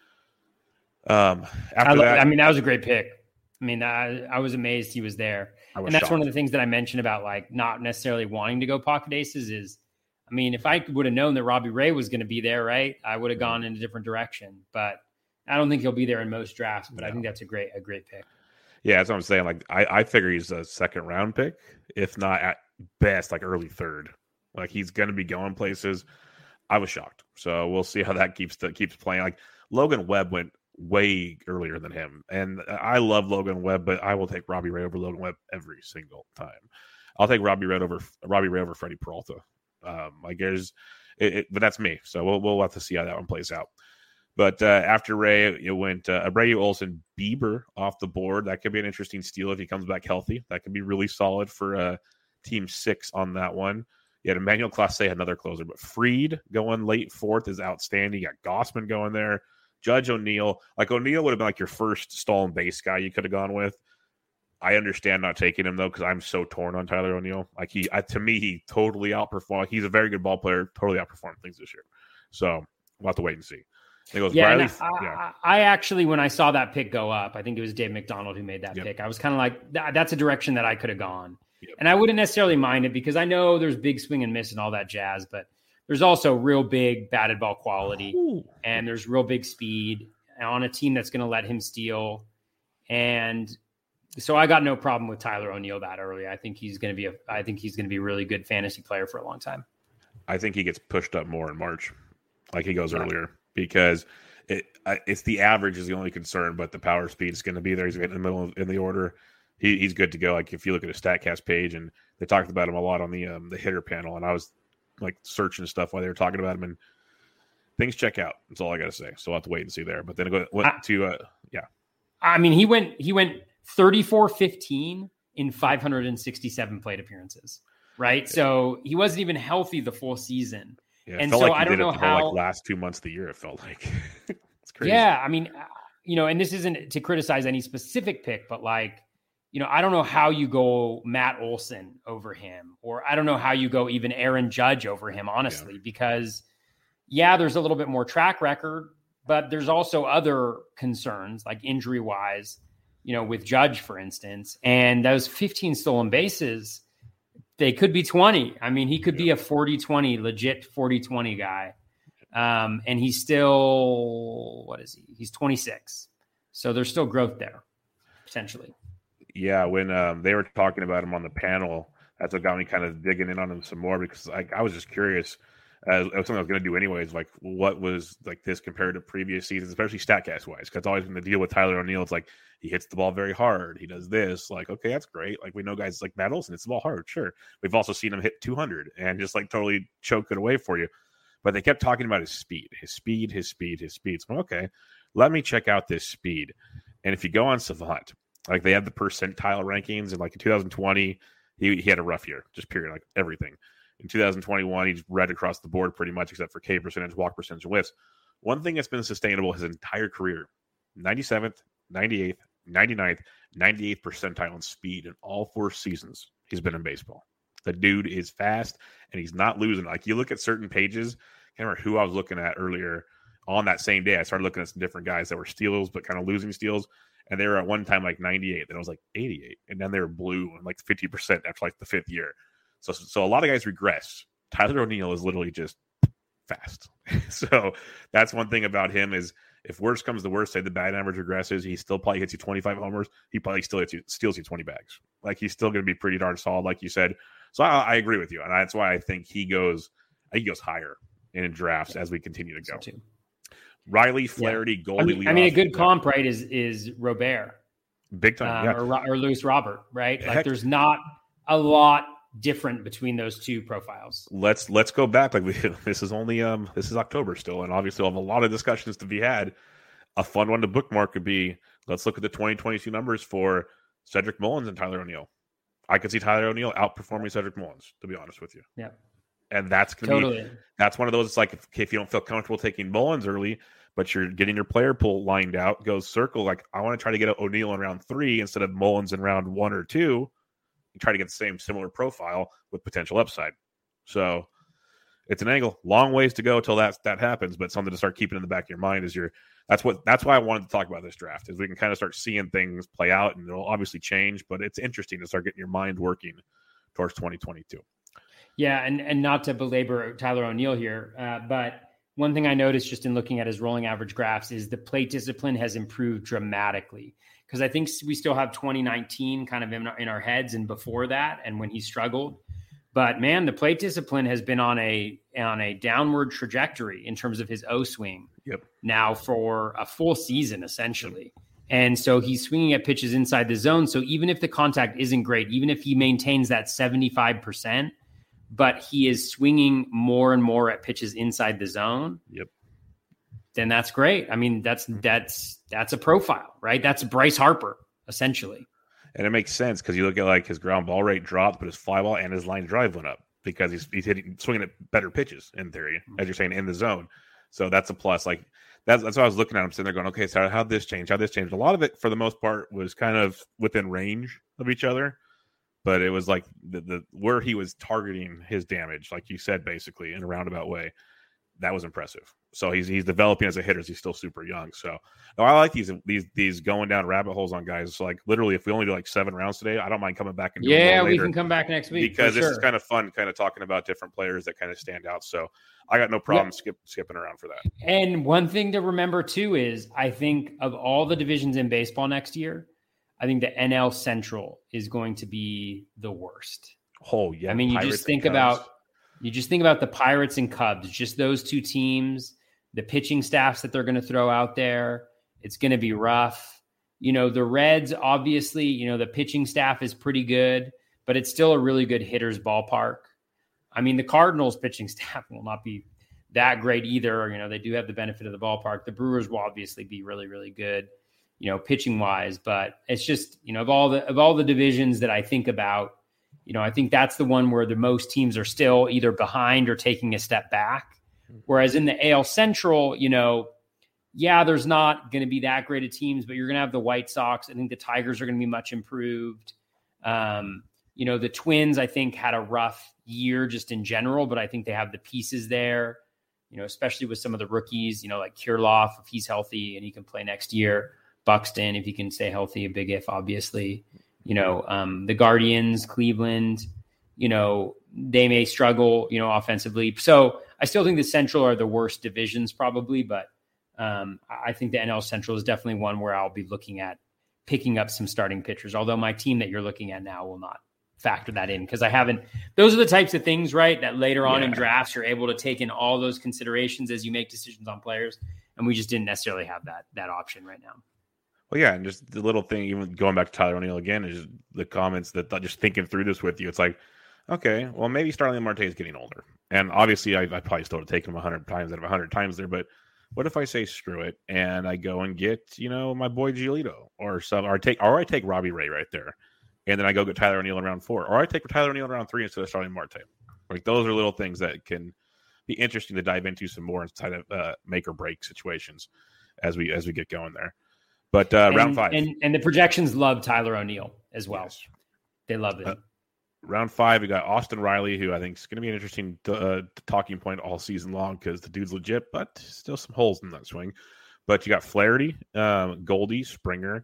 That was a great pick. I mean, I was amazed he was there. And that's shocked. One of the things that I mentioned about, like, not necessarily wanting to go pocket aces is, I mean, if I would have known that Robbie Ray was going to be there, right, I would have gone in a different direction. But I don't think he'll be there in most drafts, but I think that's a great pick. Yeah, that's what I'm saying. Like, I figure he's a second round pick, if not at best, like early third. Like, he's going to be going places. I was shocked. So we'll see how that keeps playing. Like, Logan Webb went way earlier than him. And I love Logan Webb, but I will take Robbie Ray over Logan Webb every single time. I'll take Robbie Ray over Freddie Peralta. But that's me. So we'll have to see how that one plays out. But after Ray, it went Abreu, Olsen, Bieber off the board. That could be an interesting steal if he comes back healthy. That could be really solid for Team 6 on that one. You had Emmanuel Clase, another closer, but Fried going late 4th is outstanding. You got Gossman going there. Judge O'Neill. Like, O'Neill would have been like your first stolen base guy you could have gone with. I understand not taking him, though, because I'm so torn on Tyler O'Neill. Like, to me, he totally outperformed. He's a very good ball player, totally outperformed things this year. So we'll have to wait and see. I actually, when I saw that pick go up, I think it was Dave McDonald who made that pick. I was kind of like, that's a direction that I could have gone. Yep. And I wouldn't necessarily mind it, because I know there's big swing and miss and all that jazz, but there's also real big batted ball quality. Ooh. And there's real big speed on a team that's going to let him steal. And so I got no problem with Tyler O'Neill that early. I think he's going to be a really good fantasy player for a long time. I think he gets pushed up more in March, like he goes earlier, because it's the average is the only concern, but the power speed is going to be there. He's in the middle in the order. He's good to go. Like, if you look at his StatCast page, and they talked about him a lot on the hitter panel, and I was like searching stuff while they were talking about him, and things check out. That's all I got to say. So I'll have to wait and see there. But then I mean, he went 34-15 in 567 plate appearances, right? So he wasn't even healthy the full season. Yeah, and felt so like I don't know how last 2 months of the year, it felt like. It's crazy. Yeah, I mean, and this isn't to criticize any specific pick, but like, I don't know how you go Matt Olson over him, or I don't know how you go even Aaron Judge over him, honestly, because there's a little bit more track record, but there's also other concerns like injury wise, with Judge, for instance, and those 15 stolen bases, they could be 20. I mean, he could be a 40-20, legit 40-20 guy. And he's still, what is he? He's 26. So there's still growth there, potentially. Yeah, when they were talking about him on the panel, that's what got me kind of digging in on him some more, because I was just curious. It was something I was going to do anyways, like what was like this compared to previous seasons, especially StatCast wise, because it's always been the deal with Tyler O'Neill. It's like he hits the ball very hard. He does this. Like, okay, that's great. Like we know guys like Matt Olson hits the ball hard. Sure. We've also seen him hit 200 and just like totally choke it away for you. But they kept talking about his speed. So, okay, let me check out this speed. And if you go on Savant, like they have the percentile rankings, and like in 2020, he had a rough year, just period, like everything. In 2021, he's right across the board pretty much, except for K percentage, walk percentage, and whiffs. One thing that's been sustainable his entire career, 97th, 98th, 99th, 98th percentile in speed in all 4 seasons he's been in baseball. The dude is fast, and he's not losing. Like you look at certain pages, I can't remember who I was looking at earlier on that same day. I started looking at some different guys that were steals, but kind of losing steals. And they were at one time like 98. Then I was like 88. And then they were blue and like 50% after like the 5th year. So a lot of guys regress. Tyler O'Neill is literally just fast. So that's one thing about him is if worst comes to worst, say the batting average regresses, he still probably hits you 25 homers. He probably still steals you 20 bags. Like he's still going to be pretty darn solid, like you said. So I agree with you. And that's why I think he goes higher in drafts as we continue to go. Too. Riley Flaherty, Goldie. I mean, a good comp, right, is Robert. Big time, or Luis Robert, right? Heck. Like there's not a lot different between those two profiles. Let's go back. Like this is only this is October still, and obviously we'll have a lot of discussions to be had. A fun one to bookmark could be, let's look at the 2022 numbers for Cedric Mullins and Tyler O'Neill. I could see Tyler O'Neill outperforming Cedric Mullins, to be honest with you. Yeah. And that's going to be, that's one of those, it's like, if you don't feel comfortable taking Mullins early, but you're getting your player pool lined out, go circle, like, I want to try to get O'Neill in round 3 instead of Mullins in round 1 or 2, and try to get the same similar profile with potential upside. So it's an angle. Long ways to go till that happens, but something to start keeping in the back of your mind is that's why I wanted to talk about this draft, is we can kind of start seeing things play out, and it'll obviously change, but it's interesting to start getting your mind working towards 2022. Yeah, and not to belabor Tyler O'Neill here, but one thing I noticed just in looking at his rolling average graphs is the plate discipline has improved dramatically, because I think we still have 2019 kind of in our heads and before that, and when he struggled. But man, the plate discipline has been on a downward trajectory in terms of his O swing. Yep. Now for a full season, essentially. And so he's swinging at pitches inside the zone. So even if the contact isn't great, even if he maintains that 75%, but he is swinging more and more at pitches inside the zone. Yep. Then that's great. I mean, that's a profile, right? That's Bryce Harper, essentially. And it makes sense because you look at like his ground ball rate dropped, but his fly ball and his line drive went up because he's swinging at better pitches in theory, as you're saying, in the zone. So that's a plus. Like that's what I was looking at. I'm sitting there going, okay, so how'd this change? A lot of it, for the most part, was kind of within range of each other. But it was like the where he was targeting his damage, like you said, basically in a roundabout way, that was impressive. So he's developing as a hitter. He's still super young. So I like these going down rabbit holes on guys. So like literally, if we only do like 7 rounds today, I don't mind coming back and doing more later, we can come back next week because this is kind of fun, kind of talking about different players that kind of stand out. So I got no problem skipping around for that. And one thing to remember too is I think of all the divisions in baseball next year, I think the NL Central is going to be the worst. Oh yeah. I mean, you just think about the Pirates and Cubs, just those two teams, the pitching staffs that they're going to throw out there. It's going to be rough. You know, the Reds, obviously, you know, the pitching staff is pretty good, but it's still a really good hitter's ballpark. I mean, the Cardinals pitching staff will not be that great either. You know, they do have the benefit of the ballpark. The Brewers will obviously be really, really good. pitching wise. But it's just, of all the divisions that I think about, I think that's the one where the most teams are still either behind or taking a step back. Whereas in the AL Central, there's not going to be that great of teams, but you're going to have the White Sox. I think the Tigers are going to be much improved. The Twins, I think, had a rough year just in general, but I think they have the pieces there, especially with some of the rookies, like Kirilloff, if he's healthy and he can play next year. Buxton, if he can stay healthy, a big if, obviously. The Guardians, Cleveland, they may struggle, offensively. So I still think the Central are the worst divisions probably, but I think the NL Central is definitely one where I'll be looking at picking up some starting pitchers, although my team that you're looking at now will not factor that in because those are the types of things, right, that later on in drafts you're able to take in all those considerations as you make decisions on players. And we just didn't necessarily have that option right now. Well, yeah, and just the little thing, even going back to Tyler O'Neill again, is just the comments that just thinking through this with you. It's like, okay, well, maybe Starling Marte is getting older. And obviously, I probably still would have taken him 100 times out of 100 times there. But what if I say screw it and I go and get, my boy Giolito or I take Robbie Ray right there. And then I go get Tyler O'Neill in round 4. Or I take Tyler O'Neill in round 3 instead of Starling Marte. Like, those are little things that can be interesting to dive into some more inside of make or break situations as we get going there. But round 5. And the projections love Tyler O'Neill as well. Yes. They love it. Round 5, we got Austin Riley, who I think is going to be an interesting talking point all season long because the dude's legit, but still some holes in that swing. But you got Flaherty, Goldie, Springer,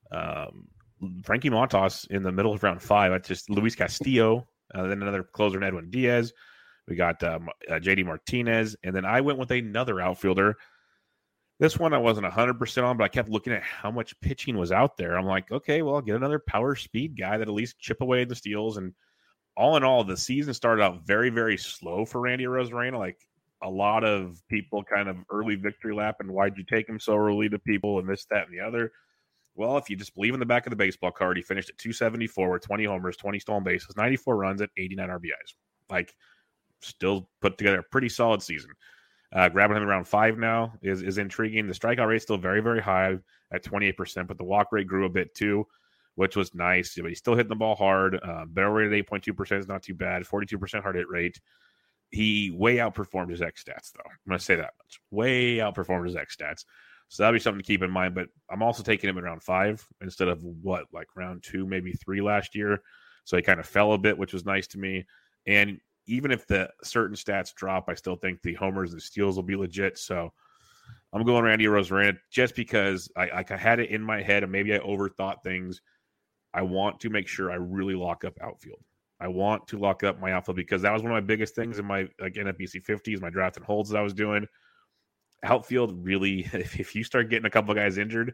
Frankie Montas in the middle of round 5. That's just Luis Castillo, then another closer in Edwin Diaz. We got JD Martinez, and then I went with another outfielder. This one I wasn't 100% on, but I kept looking at how much pitching was out there. I'm like, okay, well, I'll get another power speed guy that at least chip away at the steals. And all in all, the season started out very, very slow for Randy Arozarena. Like a lot of people kind of early victory lap and why'd you take him so early to people and this, that, and the other. Well, if you just believe in the back of the baseball card, he finished at 274 with 20 homers, 20 stolen bases, 94 runs at 89 RBIs. Like still put together a pretty solid season. Grabbing him around 5 now is intriguing. The strikeout rate is still very, very high at 28%, but the walk rate grew a bit too, which was nice. But he's still hitting the ball hard. Barrel rate at 8.2% is not too bad. 42% hard hit rate. He way outperformed his X stats, though. I'm going to say that much. Way outperformed his X stats. So that'll be something to keep in mind. But I'm also taking him in round 5 instead of round 2, maybe 3 last year. So he kind of fell a bit, which was nice to me. And even if the certain stats drop, I still think the homers and steals will be legit. So I'm going Randy Arozarena just because I had it in my head and maybe I overthought things. I want to make sure I really lock up outfield. I want to lock up my outfield because that was one of my biggest things in my NFBC 50s, my draft and holds that I was doing. Outfield really, if you start getting a couple of guys injured,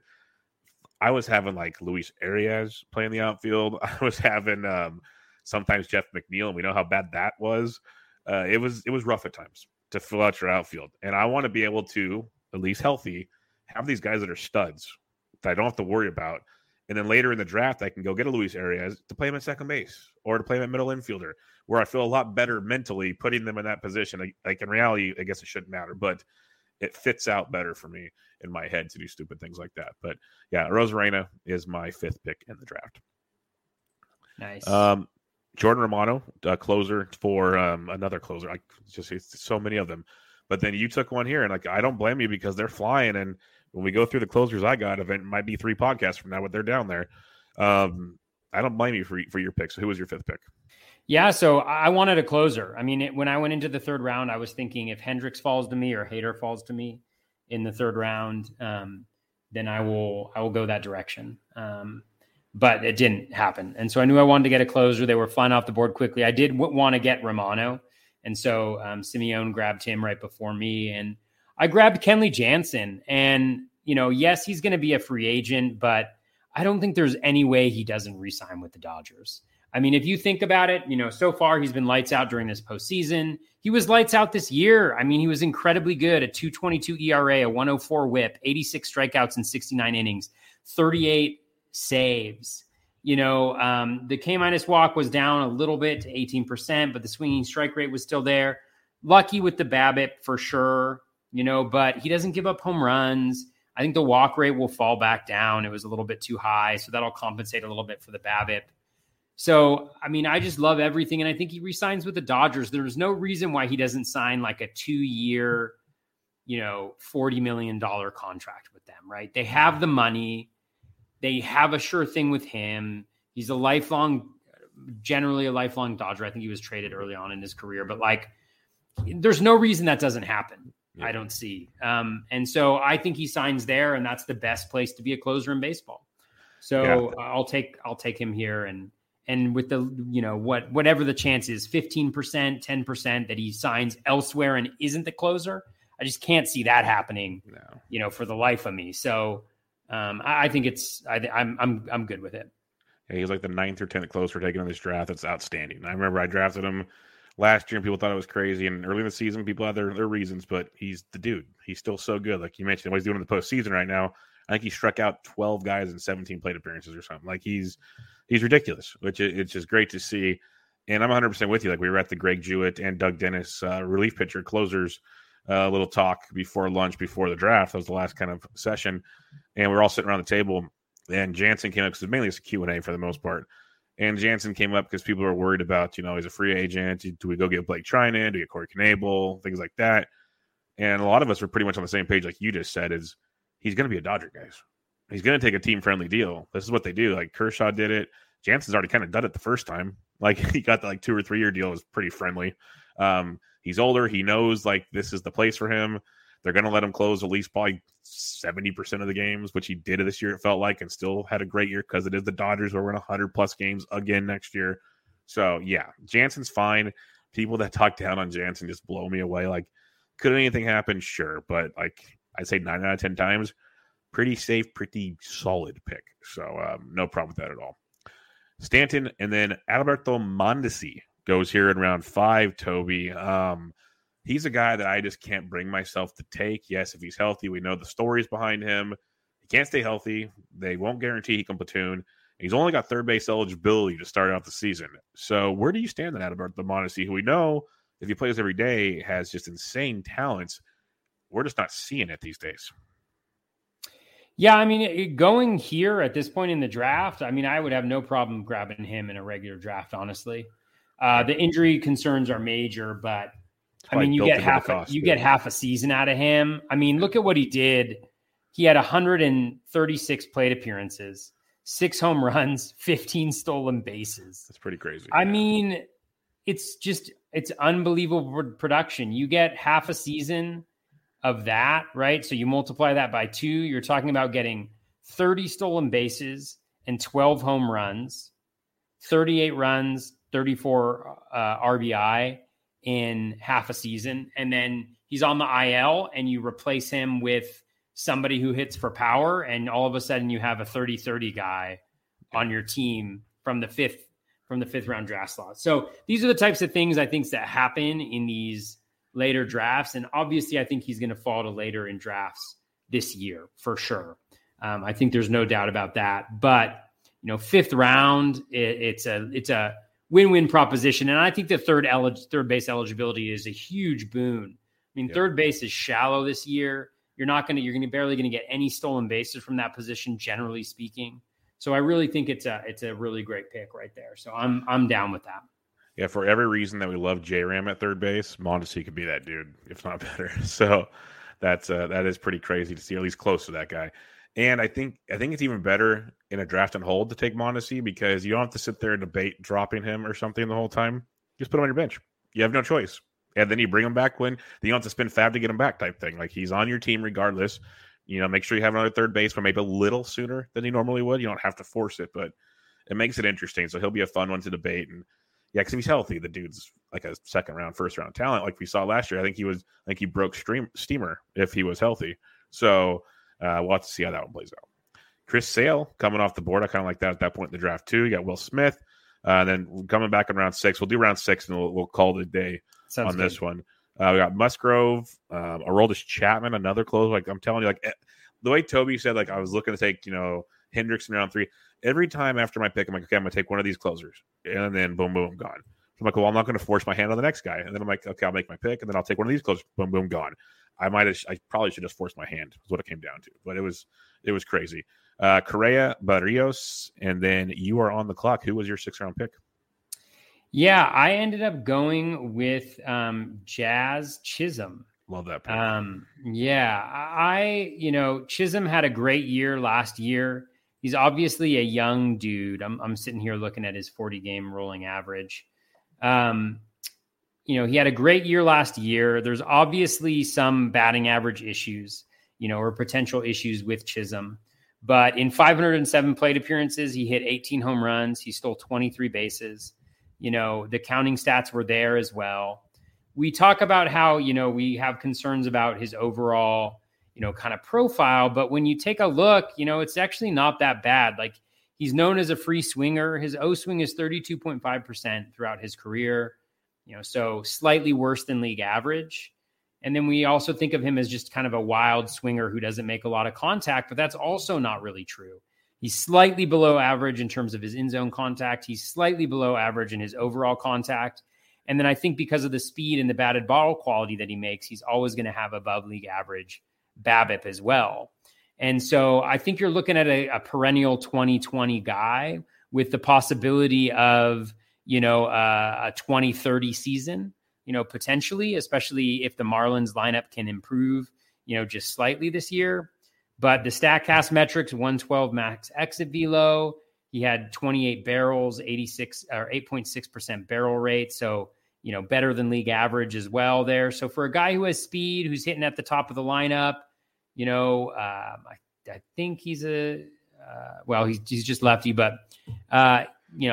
I was having like Luis Arias playing the outfield. I was having sometimes Jeff McNeil, and we know how bad that was. It was rough at times to fill out your outfield. And I want to be able to, at least healthy, have these guys that are studs that I don't have to worry about. And then later in the draft, I can go get a Luis Arias to play him at second base or to play him at middle infielder, where I feel a lot better mentally putting them in that position. Like in reality, I guess it shouldn't matter, but it fits out better for me in my head to do stupid things like that. But yeah, Arozarena is my 5th pick in the draft. Nice. Jordan Romano, closer for another closer. It's so many of them. But then you took one here, and I don't blame you because they're flying. And when we go through the closers I got, it might be 3 podcasts from now, but they're down there. I don't blame you for your pick. So who was your 5th pick? Yeah, so I wanted a closer. I mean, when I went into the 3rd round, I was thinking if Hendricks falls to me or Hader falls to me in the 3rd round, then I will go that direction. But it didn't happen. And so I knew I wanted to get a closer. They were flying off the board quickly. I did want to get Romano. And so Simeone grabbed him right before me. And I grabbed Kenley Jansen. And, yes, he's going to be a free agent, but I don't think there's any way he doesn't re-sign with the Dodgers. I mean, if you think about it, so far he's been lights out during this postseason. He was lights out this year. I mean, he was incredibly good, a 2.22 ERA, a 104 whip, 86 strikeouts in 69 innings, 38 saves. The K- walk was down a little bit to 18%, but the swinging strike rate was still there. Lucky with the BABIP for sure, but he doesn't give up home runs. I think the walk rate will fall back down. It was a little bit too high, so that'll compensate a little bit for the BABIP. So, I mean, I just love everything, and I think he resigns with the Dodgers. There's no reason why he doesn't sign like a 2-year, $40 million contract with them, right? They have the money. They have a sure thing with him. He's generally a lifelong Dodger. I think he was traded early on in his career, but like, there's no reason that doesn't happen. Yeah. I don't see. And so I think he signs there, and that's the best place to be a closer in baseball. So yeah. I'll take him here, and with the, whatever the chance is, 15%, 10% that he signs elsewhere and isn't the closer, I just can't see that happening, for the life of me. So I think I'm good with it. Yeah, he's like the 9th or 10th closer taken in this draft. That's outstanding. I remember I drafted him last year and people thought it was crazy. And early in the season, people had their reasons, but he's the dude. He's still so good. Like you mentioned, what he's doing in the postseason right now, I think he struck out 12 guys in 17 plate appearances or something. Like he's ridiculous, which it's just great to see. And I'm 100% with you. Like we were at the Greg Jewett and Doug Dennis relief pitcher closers little talk before lunch, before the draft. That was the last kind of session. And we're all sitting around the table. And Jansen came up because mainly it's a Q&A for the most part. And Jansen came up because people were worried about, he's a free agent. Do we go get Blake Trinan? Do we get Corey Knebel? Things like that. And a lot of us were pretty much on the same page, like you just said, is he's going to be a Dodger, guys. He's going to take a team-friendly deal. This is what they do. Like Kershaw did it. Jansen's already kind of done it the first time. Like he got the 2 or 3 year deal. It was pretty friendly. He's older. He knows like this is the place for him. They're going to let him close at least probably 70% of the games, which he did this year, it felt like, and still had a great year because it is the Dodgers where we're in 100-plus games again next year. So, yeah, Jansen's fine. People that talk down on Jansen just blow me away. Like, could anything happen? Sure. But, like, I'd say 9 out of 10 times, pretty safe, pretty solid pick. So, no problem with that at all. Stanton and then Alberto Mondesi goes here in round 5, Toby. He's a guy that I just can't bring myself to take. Yes, if he's healthy, we know the stories behind him. He can't stay healthy. They won't guarantee he can platoon. He's only got third base eligibility to start out the season. So where do you stand on that about the Mondesi, who we know, if he plays every day, has just insane talents? We're just not seeing it these days. Yeah, I mean, going here at this point in the draft, I mean, I would have no problem grabbing him in a regular draft, honestly. The injury concerns are major, but I mean, you get half a season out of him. I mean, look at what he did. He had 136 plate appearances, 6 home runs, 15 stolen bases. That's pretty crazy. I mean, it's unbelievable production. You get half a season of that, right? So you multiply that by 2, you're talking about getting 30 stolen bases and 12 home runs, 38 runs, 34 RBI in half a season. And then he's on the IL and you replace him with somebody who hits for power. And all of a sudden you have a 30-30 guy on your team from the fifth round draft slot. So these are the types of things I think that happen in these later drafts. And obviously I think he's going to fall to later in drafts this year for sure. I think there's no doubt about that, but 5th round, it's a win-win proposition. And I think the third base eligibility is a huge boon. I mean, Third base is shallow this year. You're barely going to get any stolen bases from that position, generally speaking. So I really think it's a really great pick right there. So I'm down with that. Yeah, for every reason that we love J-Ram at third base, Mondesi could be that dude, if not better. So that is pretty crazy to see, at least close to that guy. And I think it's even better in a draft and hold to take Mondesi because you don't have to sit there and debate dropping him or something the whole time. Just put him on your bench. You have no choice. And then you bring him back when you don't have to spend fab to get him back type thing. Like he's on your team regardless. Make sure you have another third baseman maybe a little sooner than he normally would. You don't have to force it, but it makes it interesting. So he'll be a fun one to debate. And yeah, because if he's healthy, the dude's like a second round, first round talent. Like we saw last year, I think he broke Steamer if he was healthy. So we'll have to see how that one plays out. Chris Sale coming off the board. I kind of like that at that point in the draft too. You got Will Smith. Then coming back in round 6. We'll do round 6 and we'll call it a day. Sounds on good. This one. We got Musgrove, Aroldis Chapman, another close. Like I'm telling you, like the way Toby said, like I was looking to take, Hendricks in round 3. Every time after my pick, I'm like, okay, I'm going to take one of these closers. And then boom, boom, gone. So I'm like, well, I'm not going to force my hand on the next guy. And then I'm like, okay, I'll make my pick. And then I'll take one of these closers. Boom, boom, gone. I probably should just force my hand. Is what it came down to. But it was crazy. Correa, Barrios, and then you are on the clock. Who was your 6th-round pick? Yeah, I ended up going with Jazz Chisholm. Love that pick. Chisholm had a great year last year. He's obviously a young dude. I'm sitting here looking at his 40-game rolling average. He had a great year last year. There's obviously some batting average issues, or potential issues with Chisholm. But in 507 plate appearances, he hit 18 home runs. He stole 23 bases. The counting stats were there as well. We talk about how, we have concerns about his overall, kind of profile. But when you take a look, it's actually not that bad. Like, he's known as a free swinger. His O swing is 32.5% throughout his career, so slightly worse than league average. And then we also think of him as just kind of a wild swinger who doesn't make a lot of contact, but that's also not really true. He's slightly below average in terms of his in-zone contact. He's slightly below average in his overall contact. And then I think because of the speed and the batted ball quality that he makes, he's always going to have above league average BABIP as well. And so I think you're looking at a perennial 2020 guy with the possibility of, a 2030 season, potentially, especially if the Marlins lineup can improve, just slightly this year. But the StatCast metrics, 112 max exit velo. He had 28 barrels, 8.6% barrel rate. So, better than league average as well there. So for a guy who has speed, who's hitting at the top of the lineup, I think he's he's just lefty, but, I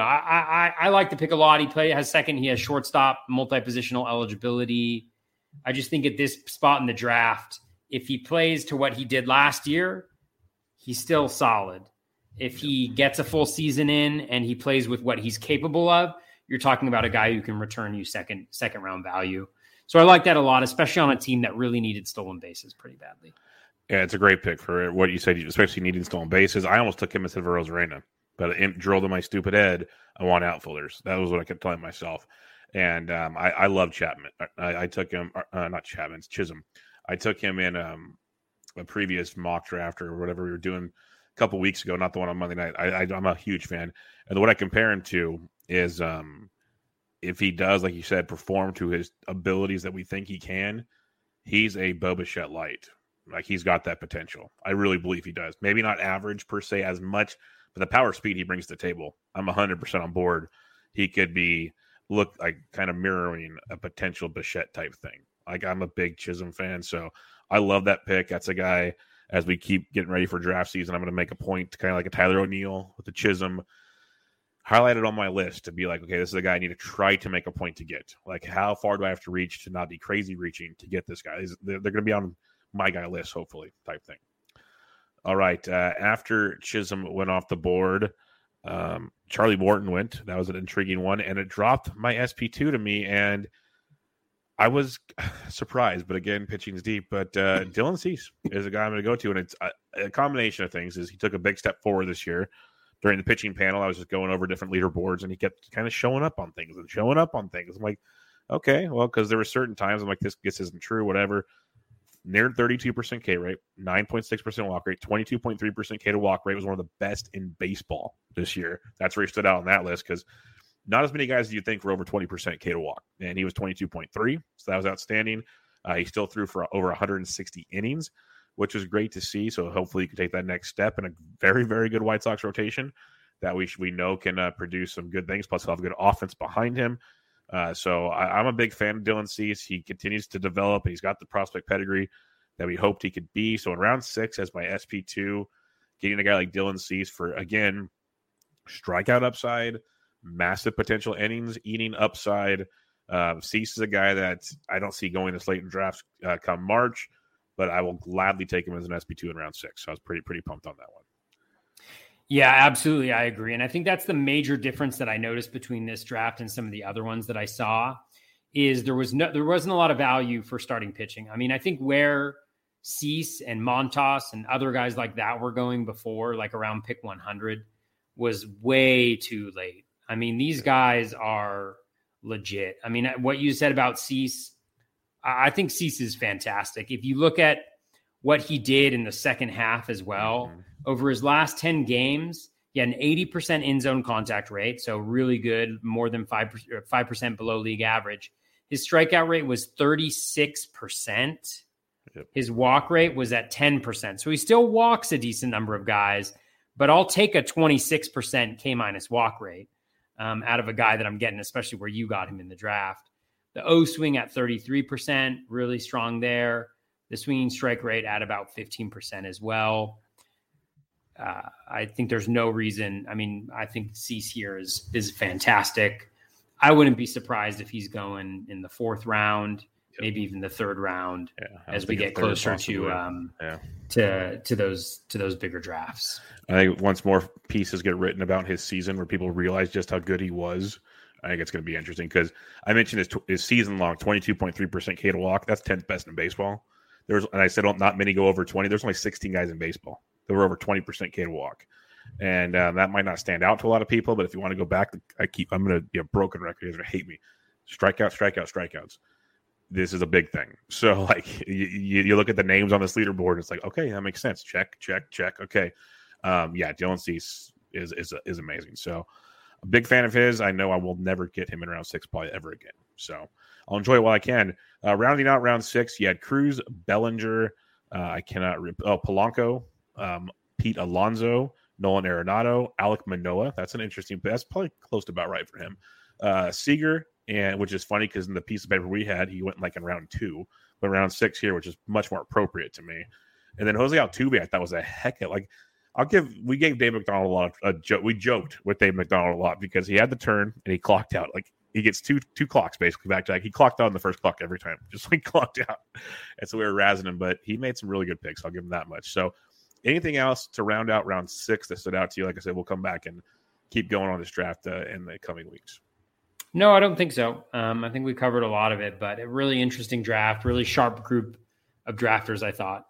like to pick a lot. He has second. He has shortstop, multi-positional eligibility. I just think at this spot in the draft, if he plays to what he did last year, he's still solid. If he gets a full season in and he plays with what he's capable of, you're talking about a guy who can return you second round value. So I like that a lot, especially on a team that really needed stolen bases pretty badly. Yeah, it's a great pick for what you said, especially needing stolen bases. I almost took him instead of Rosarena, but it drilled in my stupid head. I want outfielders. That was what I kept telling myself. And I love Chapman. I took him, not Chapman, it's Chisholm. I took him in a previous mock draft or whatever we were doing a couple weeks ago, not the one on Monday night. I'm a huge fan. And what I compare him to is if he does, like you said, perform to his abilities that we think he can, he's a Bo Bichette light. Like, he's got that potential. I really believe he does. Maybe not average per se as much, but the power speed he brings to the table, I'm 100% on board. He could look like kind of mirroring a potential Bichette type thing. Like, I'm a big Chisholm fan, so I love that pick. That's a guy, as we keep getting ready for draft season, I'm going to make a point to kind of like a Tyler O'Neill with the Chisholm, highlighted on my list to be like, okay, this is a guy I need to try to make a point to get. Like, how far do I have to reach to not be crazy reaching to get this guy? They're going to be on my guy list, hopefully, type thing. All right. After Chisholm went off the board, Charlie Morton went. That was an intriguing one, and it dropped my SP2 to me, and I was surprised. But again, pitching's deep. But Dylan Cease is a guy I'm going to go to, and it's a combination of things. Is he took a big step forward this year. During the pitching panel, I was just going over different leaderboards, and he kept kind of showing up on things. I'm like, okay, well, because there were certain times I'm like, this isn't true, whatever. Near 32% K rate, 9.6% walk rate, 22.3% K to walk rate, was one of the best in baseball this year. That's where he stood out on that list, because not as many guys as you think were over 20% K to walk, and he was 22.3, so that was outstanding. He still threw for over 160 innings, which was great to see. So hopefully he can take that next step in a very, very good White Sox rotation that we know can produce some good things. Plus, he'll have a good offense behind him. So I'm a big fan of Dylan Cease. He continues to develop, and he's got the prospect pedigree that we hoped he could be. So in round 6, as my SP2, getting a guy like Dylan Cease for, again, strikeout upside, massive potential innings, eating upside. Cease is a guy that I don't see going this late in drafts come March, but I will gladly take him as an SP2 in round 6. So I was pretty pumped on that one. Yeah, absolutely. I agree. And I think that's the major difference that I noticed between this draft and some of the other ones that I saw is there wasn't a lot of value for starting pitching. I mean, I think where Cease and Montas and other guys like that were going before, like around pick 100, was way too late. I mean, these guys are legit. I mean, what you said about Cease, I think Cease is fantastic. If you look at what he did in the second half as well, over his last 10 games, he had an 80% in-zone contact rate, so really good, more than 5% below league average. His strikeout rate was 36%. Yep. His walk rate was at 10%. So he still walks a decent number of guys, but I'll take a 26% K- walk rate out of a guy that I'm getting, especially where you got him in the draft. The O swing at 33%, really strong there. The swinging strike rate at about 15% as well. I think there's no reason. I mean, I think Cease here is fantastic. I wouldn't be surprised if he's going in the fourth round, maybe even the third round, as we get closer to those bigger drafts. I think once more pieces get written about his season where people realize just how good he was, I think it's going to be interesting because I mentioned his season long 22.3% K to walk. That's 10th best in baseball. And I said not many go over 20. There's only 16 guys in baseball that were over 20% K to walk. And that might not stand out to a lot of people, but if you want to go back, I'm going to be a broken record. You're going to hate me. Strikeouts. This is a big thing. So like you look at the names on this leaderboard, and it's like, okay, that makes sense. Check. Okay. Dylan Cease is amazing. So a big fan of his. I know I will never get him in round 6 probably ever again. So I'll enjoy it while I can. Rounding out round 6, you had Cruz, Bellinger. Polanco, Pete Alonso, Nolan Arenado, Alek Manoah. That's an interesting. That's probably close to about right for him. Seager, and which is funny because in the piece of paper we had, he went like in round 2, but round 6 here, which is much more appropriate to me. And then Jose Altuve, I thought was a heck of like. We gave Dave McDonald a lot of joke. We joked with Dave McDonald a lot because he had the turn and he clocked out. Like he gets two clocks basically back to back. He clocked out in the first clock every time, just like clocked out. And so we were razzing him, but he made some really good picks. I'll give him that much. So anything else to round out round 6 that stood out to you? Like I said, we'll come back and keep going on this draft in the coming weeks. No, I don't think so. I think we covered a lot of it, but a really interesting draft, really sharp group of drafters, I thought.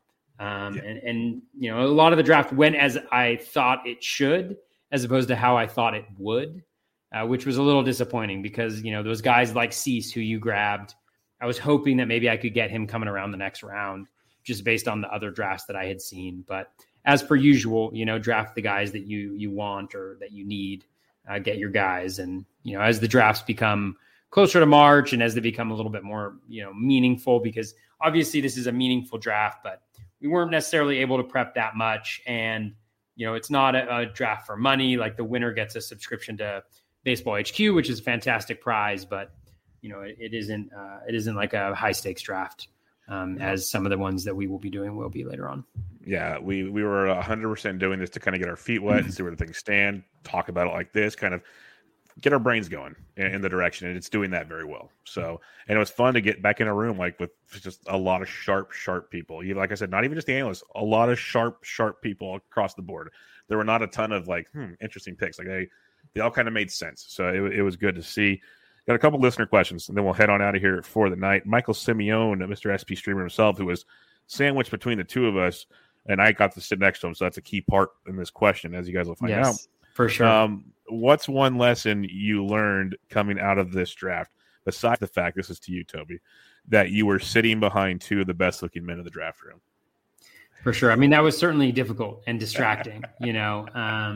And you know, a lot of the draft went as I thought it should, as opposed to how I thought it would, which was a little disappointing because, you know, those guys like Cease who you grabbed, I was hoping that maybe I could get him coming around the next round just based on the other drafts that I had seen. But as per usual, you know, draft the guys that you want or that you need, get your guys. And, you know, as the drafts become closer to March and as they become a little bit more, you know, meaningful, because obviously this is a meaningful draft, but we weren't necessarily able to prep that much. And, you know, it's not a draft for money. Like the winner gets a subscription to Baseball HQ, which is a fantastic prize, but, you know, it isn't like a high stakes draft as some of the ones that we will be doing will be later on. Yeah, we were 100% doing this to kind of get our feet wet and see where the things stand, talk about it like this, kind of get our brains going in the direction, and it's doing that very well. So, and it was fun to get back in a room like with just a lot of sharp people. Like I said, not even just the analysts, a lot of sharp people across the board. There were not a ton of like interesting picks. Like they all kind of made sense. So it was good to see. Got a couple listener questions, and then we'll head on out of here for the night. Michael Simeone, Mr. SP Streamer himself, who was sandwiched between the two of us, and I got to sit next to him. So that's a key part in this question, as you guys will find out. For sure. What's one lesson you learned coming out of this draft, besides the fact, this is to you, Toby, that you were sitting behind two of the best-looking men in the draft room? For sure. I mean, that was certainly difficult and distracting, you know.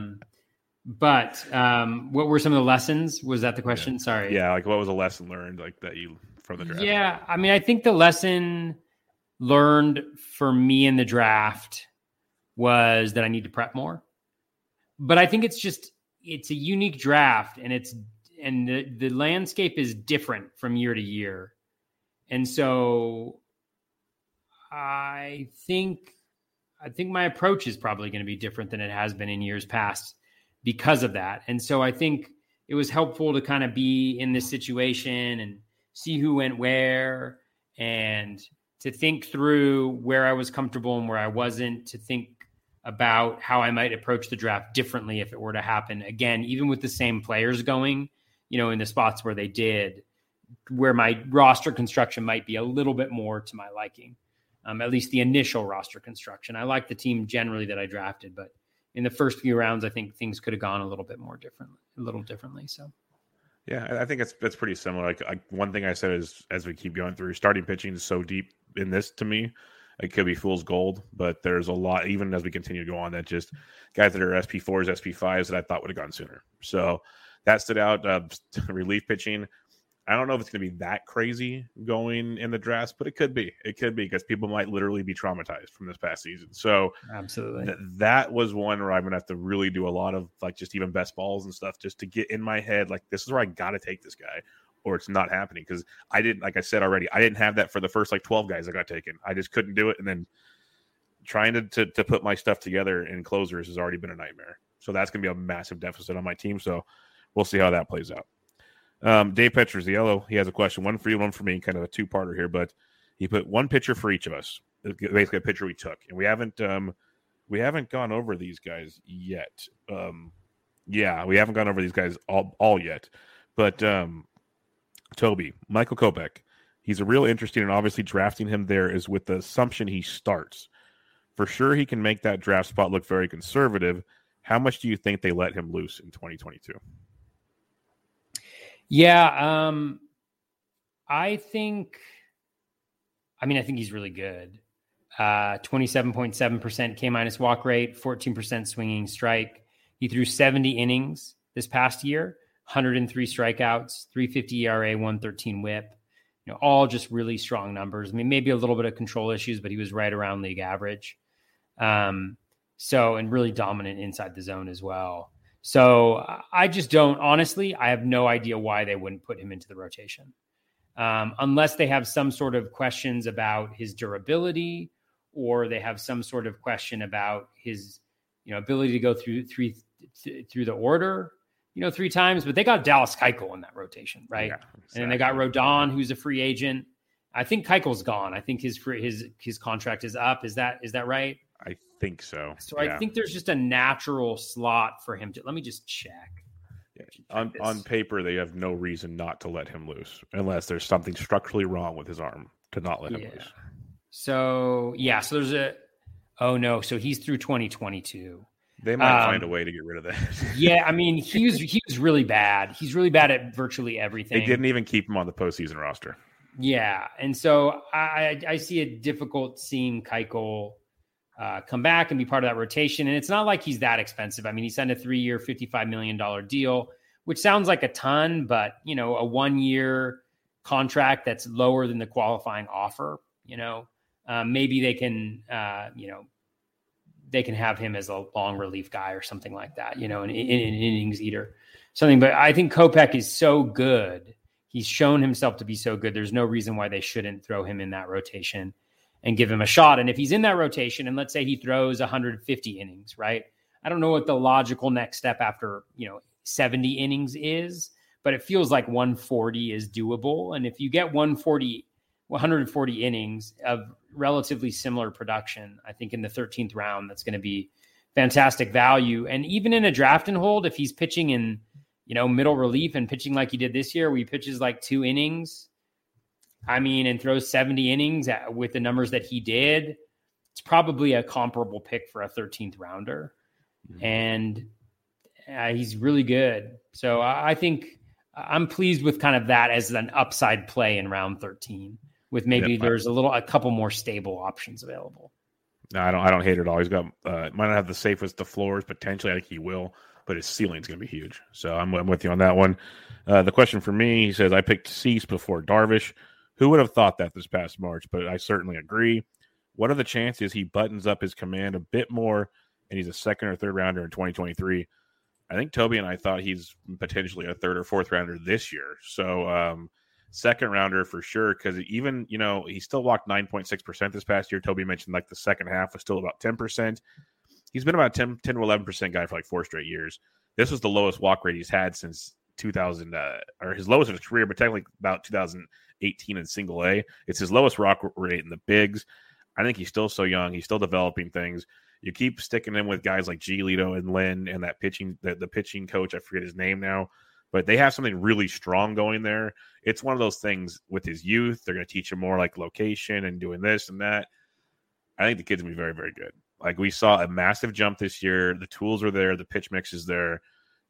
But what were some of the lessons? Was that the question? Yeah. Sorry. Yeah, like what was a lesson learned like that you from the draft? Yeah, I mean, I think the lesson learned for me in the draft was that I need to prep more. But I think it's a unique draft, and the landscape is different from year to year. And so I think my approach is probably going to be different than it has been in years past because of that. And so I think it was helpful to kind of be in this situation and see who went where and to think through where I was comfortable and where I wasn't, to think about how I might approach the draft differently if it were to happen again, even with the same players going, you know, in the spots where they did, where my roster construction might be a little bit more to my liking. At least the initial roster construction. I like the team generally that I drafted, but in the first few rounds, I think things could have gone a little differently. So, Yeah, I think that's pretty similar. Like one thing I said is, as we keep going through, starting pitching is so deep in this to me. It could be fool's gold, but there's a lot, even as we continue to go on, that just guys that are SP4s, SP5s that I thought would have gone sooner. So that stood out. Relief pitching, I don't know if it's going to be that crazy going in the drafts, but it could be. It could be because people might literally be traumatized from this past season. So absolutely, that was one where I'm going to have to really do a lot of like just even best balls and stuff just to get in my head like this is where I got to take this guy, or it's not happening because I didn't, like I said already, I didn't have that for the first like 12 guys that got taken. I just couldn't do it, and then trying to put my stuff together in closers has already been a nightmare. So that's going to be a massive deficit on my team. So we'll see how that plays out. Dave Peters, the yellow, he has a question, one for you, one for me, kind of a two-parter here, but he put one pitcher for each of us, basically a pitcher we took, and we haven't gone over these guys yet. We haven't gone over these guys all yet, but Toby, Michael Kopech, he's a real interesting, and obviously drafting him there is with the assumption he starts. For sure, he can make that draft spot look very conservative. How much do you think they let him loose in 2022? Yeah, I think he's really good. 27.7% K- walk rate, 14% swinging strike. He threw 70 innings this past year, 103 strikeouts, 3.50 ERA, 1.13 WHIP. All just really strong numbers. I mean, maybe a little bit of control issues, but he was right around league average. And really dominant inside the zone as well. So I just don't, honestly, I have no idea why they wouldn't put him into the rotation. Unless they have some sort of questions about his durability, or they have some sort of question about his, ability to go through the order, 3 times, but they got Dallas Keuchel in that rotation, right? Yeah, exactly. And then they got Rodon, who's a free agent. I think Keuchel's gone. I think his contract is up. Is that right? I think so. So yeah. I think there's just a natural slot for him to. Let me just check. Yeah. On paper, they have no reason not to let him loose unless there's something structurally wrong with his arm to not let him loose. So there's so he's through 2022. They might find a way to get rid of that. Yeah, I mean, he was really bad. He's really bad at virtually everything. They didn't even keep him on the postseason roster. Yeah, and so I see it difficult seeing Keuchel come back and be part of that rotation. And it's not like he's that expensive. I mean, he signed a 3-year, $55 million deal, which sounds like a ton, but, a 1-year contract that's lower than the qualifying offer, maybe they can, they can have him as a long relief guy or something like that, an innings eater, something. But I think Kopech is so good. He's shown himself to be so good. There's no reason why they shouldn't throw him in that rotation and give him a shot. And if he's in that rotation, and let's say he throws 150 innings, right? I don't know what the logical next step after, 70 innings is, but it feels like 140 is doable. And if you get 140 innings of relatively similar production, I think in the 13th round, that's going to be fantastic value. And even in a draft and hold, if he's pitching in, middle relief and pitching like he did this year, where he pitches like 2 innings, and throws 70 innings with the numbers that he did, it's probably a comparable pick for a 13th rounder. Mm-hmm. And he's really good. So I think I'm pleased with kind of that as an upside play in round 13, with maybe there's a couple more stable options available. No, I don't hate it at all. He's got might not have the safest of floors potentially. I think he will, but his ceiling's going to be huge. So I'm with you on that one. The question for me, he says, I picked Cease before Darvish. Who would have thought that this past March? But I certainly agree. What are the chances he buttons up his command a bit more and he's a 2nd or 3rd rounder in 2023? I think Toby and I thought he's potentially a 3rd or 4th rounder this year. So 2nd rounder for sure, because even, he still walked 9.6% this past year. Toby mentioned like the second half was still about 10%. He's been about 10 to 11% guy for like 4 straight years. This was the lowest walk rate he's had since 2000, or his lowest of his career, but technically about 2018 in single A. It's his lowest walk rate in the bigs. I think he's still so young. He's still developing things. You keep sticking him with guys like Giolito and Lynn and that pitching, the pitching coach, I forget his name now, but they have something really strong going there. It's one of those things with his youth. They're going to teach him more like location and doing this and that. I think the kid's going to be very, very good. Like we saw a massive jump this year. The tools are there. The pitch mix is there.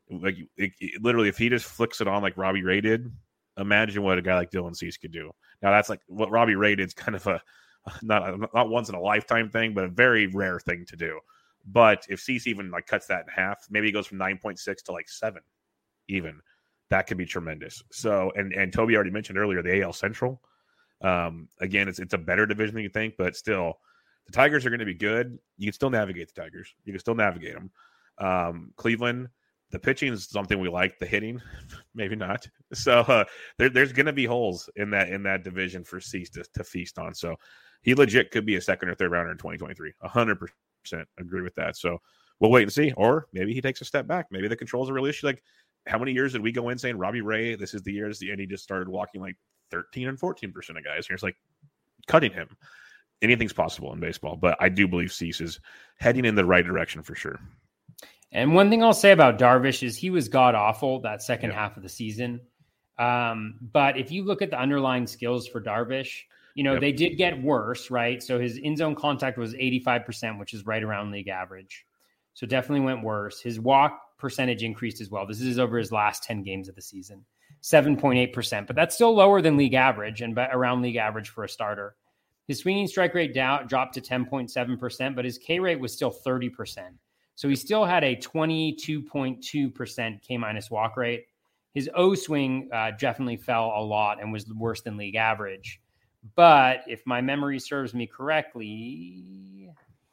Like literally, if he just flicks it on like Robbie Ray did, imagine what a guy like Dylan Cease could do. Now that's like what Robbie Ray did is kind of a not once in a lifetime thing, but a very rare thing to do. But if Cease even like cuts that in half, maybe he goes from 9.6 to like 7, even that could be tremendous. So and Toby already mentioned earlier the AL Central. Again, it's a better division than you think, but still, the Tigers are going to be good. You can still navigate the Tigers. You can still navigate them. Cleveland, the pitching is something we like. The hitting, maybe not. So there's going to be holes in that division for Cease to feast on. So he legit could be a second or third rounder in 2023. 100% agree with that. So we'll wait and see. Or maybe he takes a step back. Maybe the controls are a real issue. Like, how many years did we go in saying Robbie Ray, this is the year, and he just started walking like 13 and 14% of guys. And it's like cutting him. Anything's possible in baseball, but I do believe Cease is heading in the right direction for sure. And one thing I'll say about Darvish is he was god awful that second half of the season. But if you look at the underlying skills for Darvish, they did get worse, right? So his in-zone contact was 85%, which is right around league average. So definitely went worse. His walk percentage increased as well. This is over his last 10 games of the season, 7.8%, but that's still lower than league average and around league average for a starter. His swinging strike rate dropped to 10.7%, but his K rate was still 30%. So he still had a 22.2% K- walk rate. His O swing definitely fell a lot and was worse than league average. But if my memory serves me correctly,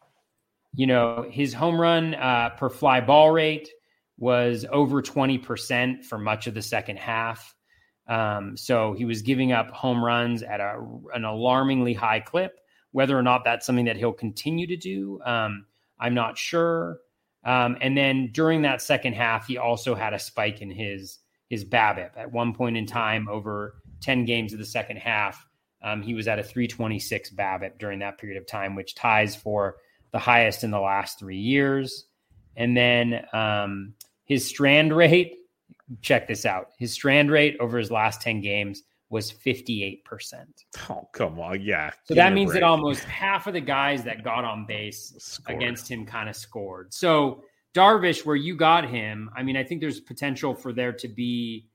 his home run per fly ball rate was over 20% for much of the second half. So he was giving up home runs at an alarmingly high clip. Whether or not that's something that he'll continue to do, I'm not sure. And then during that second half, he also had a spike in his BABIP. At one point in time, over 10 games of the second half, he was at a 326 BABIP during that period of time, which ties for the highest in the last 3 years. And then his strand rate, check this out. His strand rate over his last 10 games was 58%. Oh, come on. Yeah. So that means that almost half of the guys that got on base against him kind of scored. So Darvish, where you got him, I mean, I think there's potential for there to be,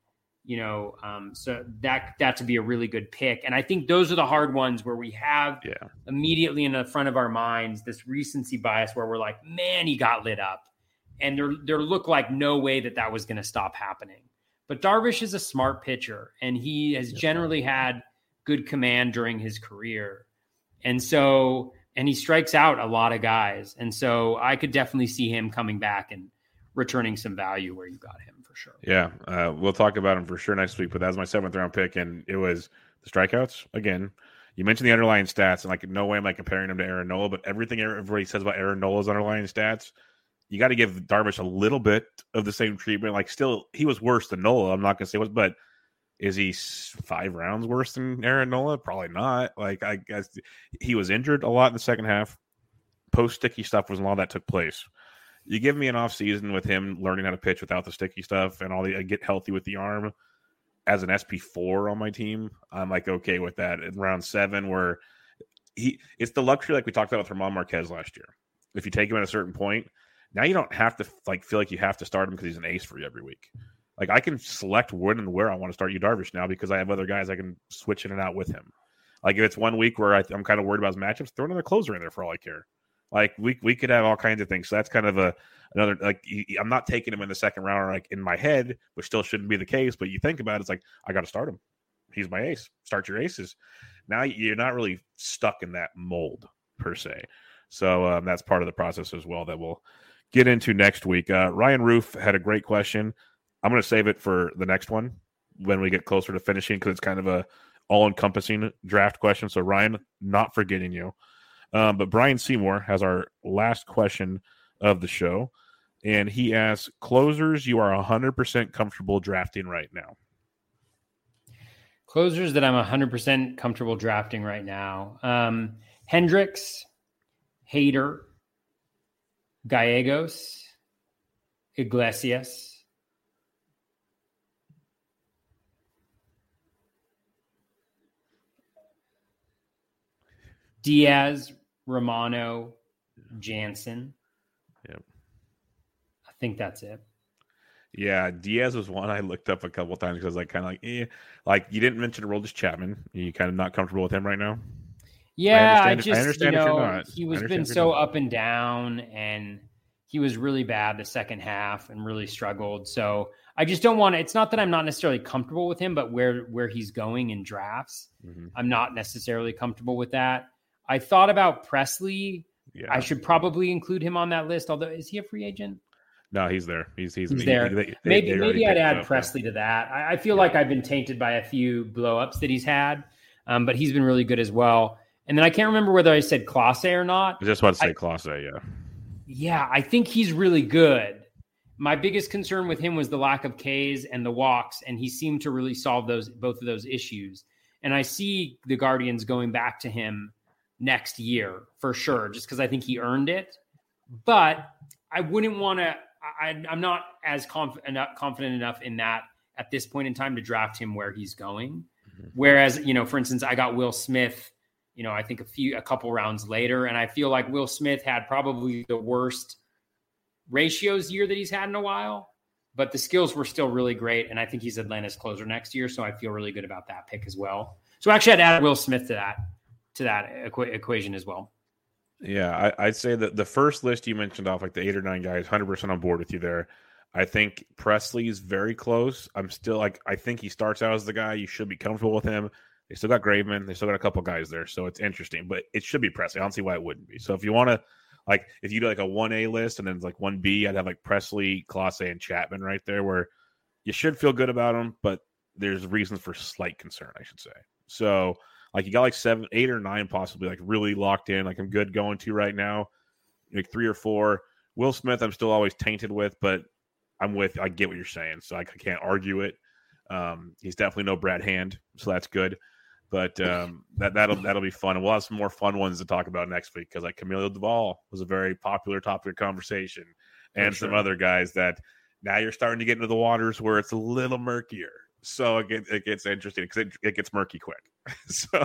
so that to be a really good pick. And I think those are the hard ones where we have immediately in the front of our minds this recency bias where we're like, man, he got lit up. And there looked like no way that was going to stop happening. But Darvish is a smart pitcher, and he has generally had good command during his career. And he strikes out a lot of guys. And so I could definitely see him coming back and returning some value where you got him for sure. Yeah, we'll talk about him for sure next week, but that was my 7th round pick, and it was the strikeouts. Again, you mentioned the underlying stats, and like no way am I comparing him to Aaron Nola, but everything everybody says about Aaron Nola's underlying stats, you got to give Darvish a little bit of the same treatment. Like, still, he was worse than Nola. I'm not going to say what, but is he 5 rounds worse than Aaron Nola? Probably not. Like, I guess he was injured a lot in the second half. Post-sticky stuff was a lot that took place. You give me an off season with him learning how to pitch without the sticky stuff and all the get healthy with the arm as an SP4 on my team. I'm like, okay with that. In round 7, where it's the luxury like we talked about with German Marquez last year. If you take him at a certain point, now you don't have to feel like you have to start him because he's an ace for you every week. Like, I can select when and where I want to start you Darvish now because I have other guys I can switch in and out with him. Like, if it's one week where I'm kind of worried about his matchups, throw another closer in there for all I care. Like, we could have all kinds of things. So that's kind of another, like, I'm not taking him in the second round, or like in my head, which still shouldn't be the case. But you think about it, it's like, I got to start him. He's my ace. Start your aces. Now you're not really stuck in that mold per se. So that's part of the process as well that we'll get into next week. Ryan Roof had a great question. I'm going to save it for the next one when we get closer to finishing because it's kind of a all-encompassing draft question. So, Ryan, not forgetting you. But Brian Seymour has our last question of the show, and he asks, closers you are 100% comfortable drafting right now? Closers that I'm 100% comfortable drafting right now. Hendricks, Hader, Gallegos, Iglesias, Diaz, Romano, Jansen. Yep. I think that's it. Yeah, Diaz was one I looked up a couple of times because like you didn't mention Aroldis Chapman. You kind of not comfortable with him right now. Yeah, I understand if you're not. He was been so up and down, and he was really bad the second half and really struggled. So I just don't want to. It's not that I'm not necessarily comfortable with him, but where he's going in drafts, I'm not necessarily comfortable with that. I thought about Presley. Yeah. I should probably include him on that list. Although, is he a free agent? No, he's there. He's there. Maybe I'd add Presley to that. I feel like I've been tainted by a few blow-ups that he's had, but he's been really good as well. And then I can't remember whether I said Clase or not. I was just about to say Clase, yeah. Yeah, I think he's really good. My biggest concern with him was the lack of Ks and the walks, and he seemed to really solve both of those issues. And I see the Guardians going back to him next year for sure, just because I think he earned it. But I wouldn't want to. I'm not as confident enough in that at this point in time to draft him where he's going. Whereas, for instance, I got Will Smith, I think a couple rounds later, and I feel like Will Smith had probably the worst ratios year that he's had in a while, but the skills were still really great. And I think he's Atlanta's closer next year. So I feel really good about that pick as well. So actually I'd add Will Smith to that equation as well. Yeah, I'd say that the first list you mentioned off, like the 8 or 9 guys, 100% on board with you there. I think Presley's very close. I'm still I think he starts out as the guy. You should be comfortable with him. They still got Graveman. They still got a couple guys there. So it's interesting, but it should be Presley. I don't see why it wouldn't be. So if you want to, if you do like a 1A list and then like 1B, I'd have like Presley, Clase, and Chapman right there where you should feel good about them, but there's reasons for slight concern, I should say. So you got like 7, 8, or 9 possibly really locked in. I'm good going to right now. 3 or 4. Will Smith, I'm still always tainted with, but I get what you're saying, so I can't argue it. He's definitely no Brad Hand, so that's good. But that'll be fun, and we'll have some more fun ones to talk about next week because Camilo Doval was a very popular topic of conversation, and some other guys that now you're starting to get into the waters where it's a little murkier. So it gets interesting because it gets murky quick. So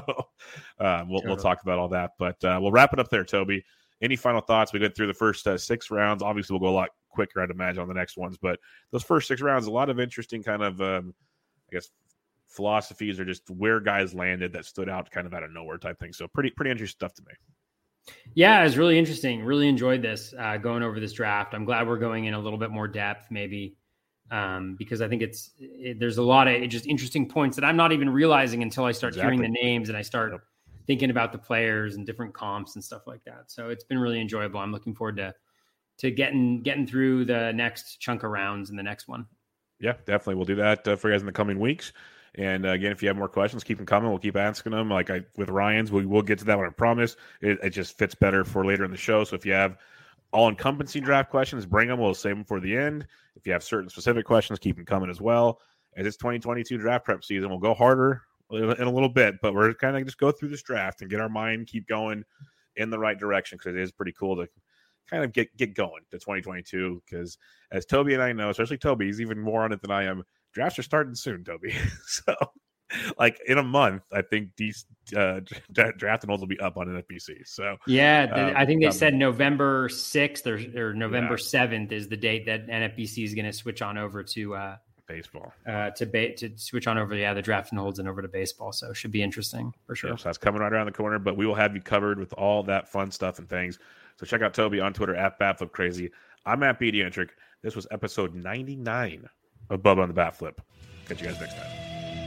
we'll talk about all that, but we'll wrap it up there, Toby. Any final thoughts? We went through the first 6 rounds. Obviously, we'll go a lot quicker, I'd imagine, on the next ones. But those first 6 rounds, a lot of interesting kind of, philosophies or just where guys landed that stood out kind of out of nowhere type thing. So pretty interesting stuff to me. Yeah, it was really interesting. Really enjoyed this going over this draft. I'm glad we're going in a little bit more depth, maybe. Because I think there's a lot of just interesting points that I'm not even realizing until I start hearing the names and I start thinking about the players and different comps and stuff like that. So it's been really enjoyable. I'm looking forward to getting through the next chunk of rounds in the next one. Yeah, definitely. We'll do that for you guys in the coming weeks. And again, if you have more questions, keep them coming. We'll keep asking them. With Ryan's, we will get to that one, I promise. It just fits better for later in the show. So if you have all-encompassing draft questions, bring them. We'll save them for the end. If you have certain specific questions, keep them coming as well. As it's 2022 draft prep season, we'll go harder in a little bit, but we're kind of just go through this draft and get our mind keep going in the right direction because it is pretty cool to kind of get going to 2022 because as Toby and I know, especially Toby, he's even more on it than I am, drafts are starting soon, Toby. So in a month, I think these draft and holds will be up on NFBC. So yeah, I think they said November 6th or November 7th is the date that NFBC is going to switch on over to baseball. To switch on over, the draft and holds and over to baseball. So it should be interesting for sure. Yeah, so that's coming right around the corner, but we will have you covered with all that fun stuff and things. So check out Toby on Twitter at BatFlipCrazy. I'm Matt Pediatric. This was episode 99 of Bubba on the Bat Flip. Catch you guys next time.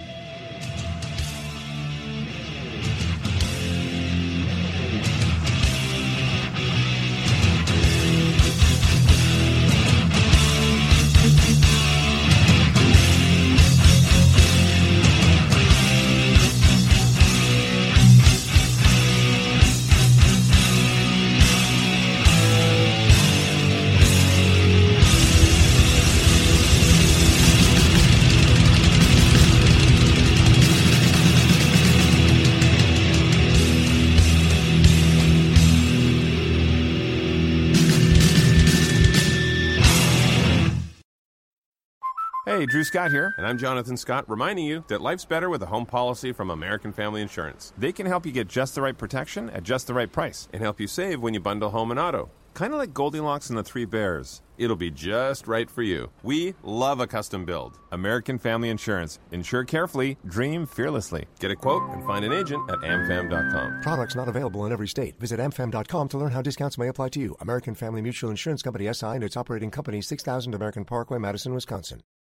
Hey, Drew Scott here, and I'm Jonathan Scott, reminding you that life's better with a home policy from American Family Insurance. They can help you get just the right protection at just the right price and help you save when you bundle home and auto. Kind of like Goldilocks and the Three Bears. It'll be just right for you. We love a custom build. American Family Insurance. Insure carefully, dream fearlessly. Get a quote and find an agent at amfam.com. Products not available in every state. Visit amfam.com to learn how discounts may apply to you. American Family Mutual Insurance Company, SI, and its operating company, 6000 American Parkway, Madison, Wisconsin.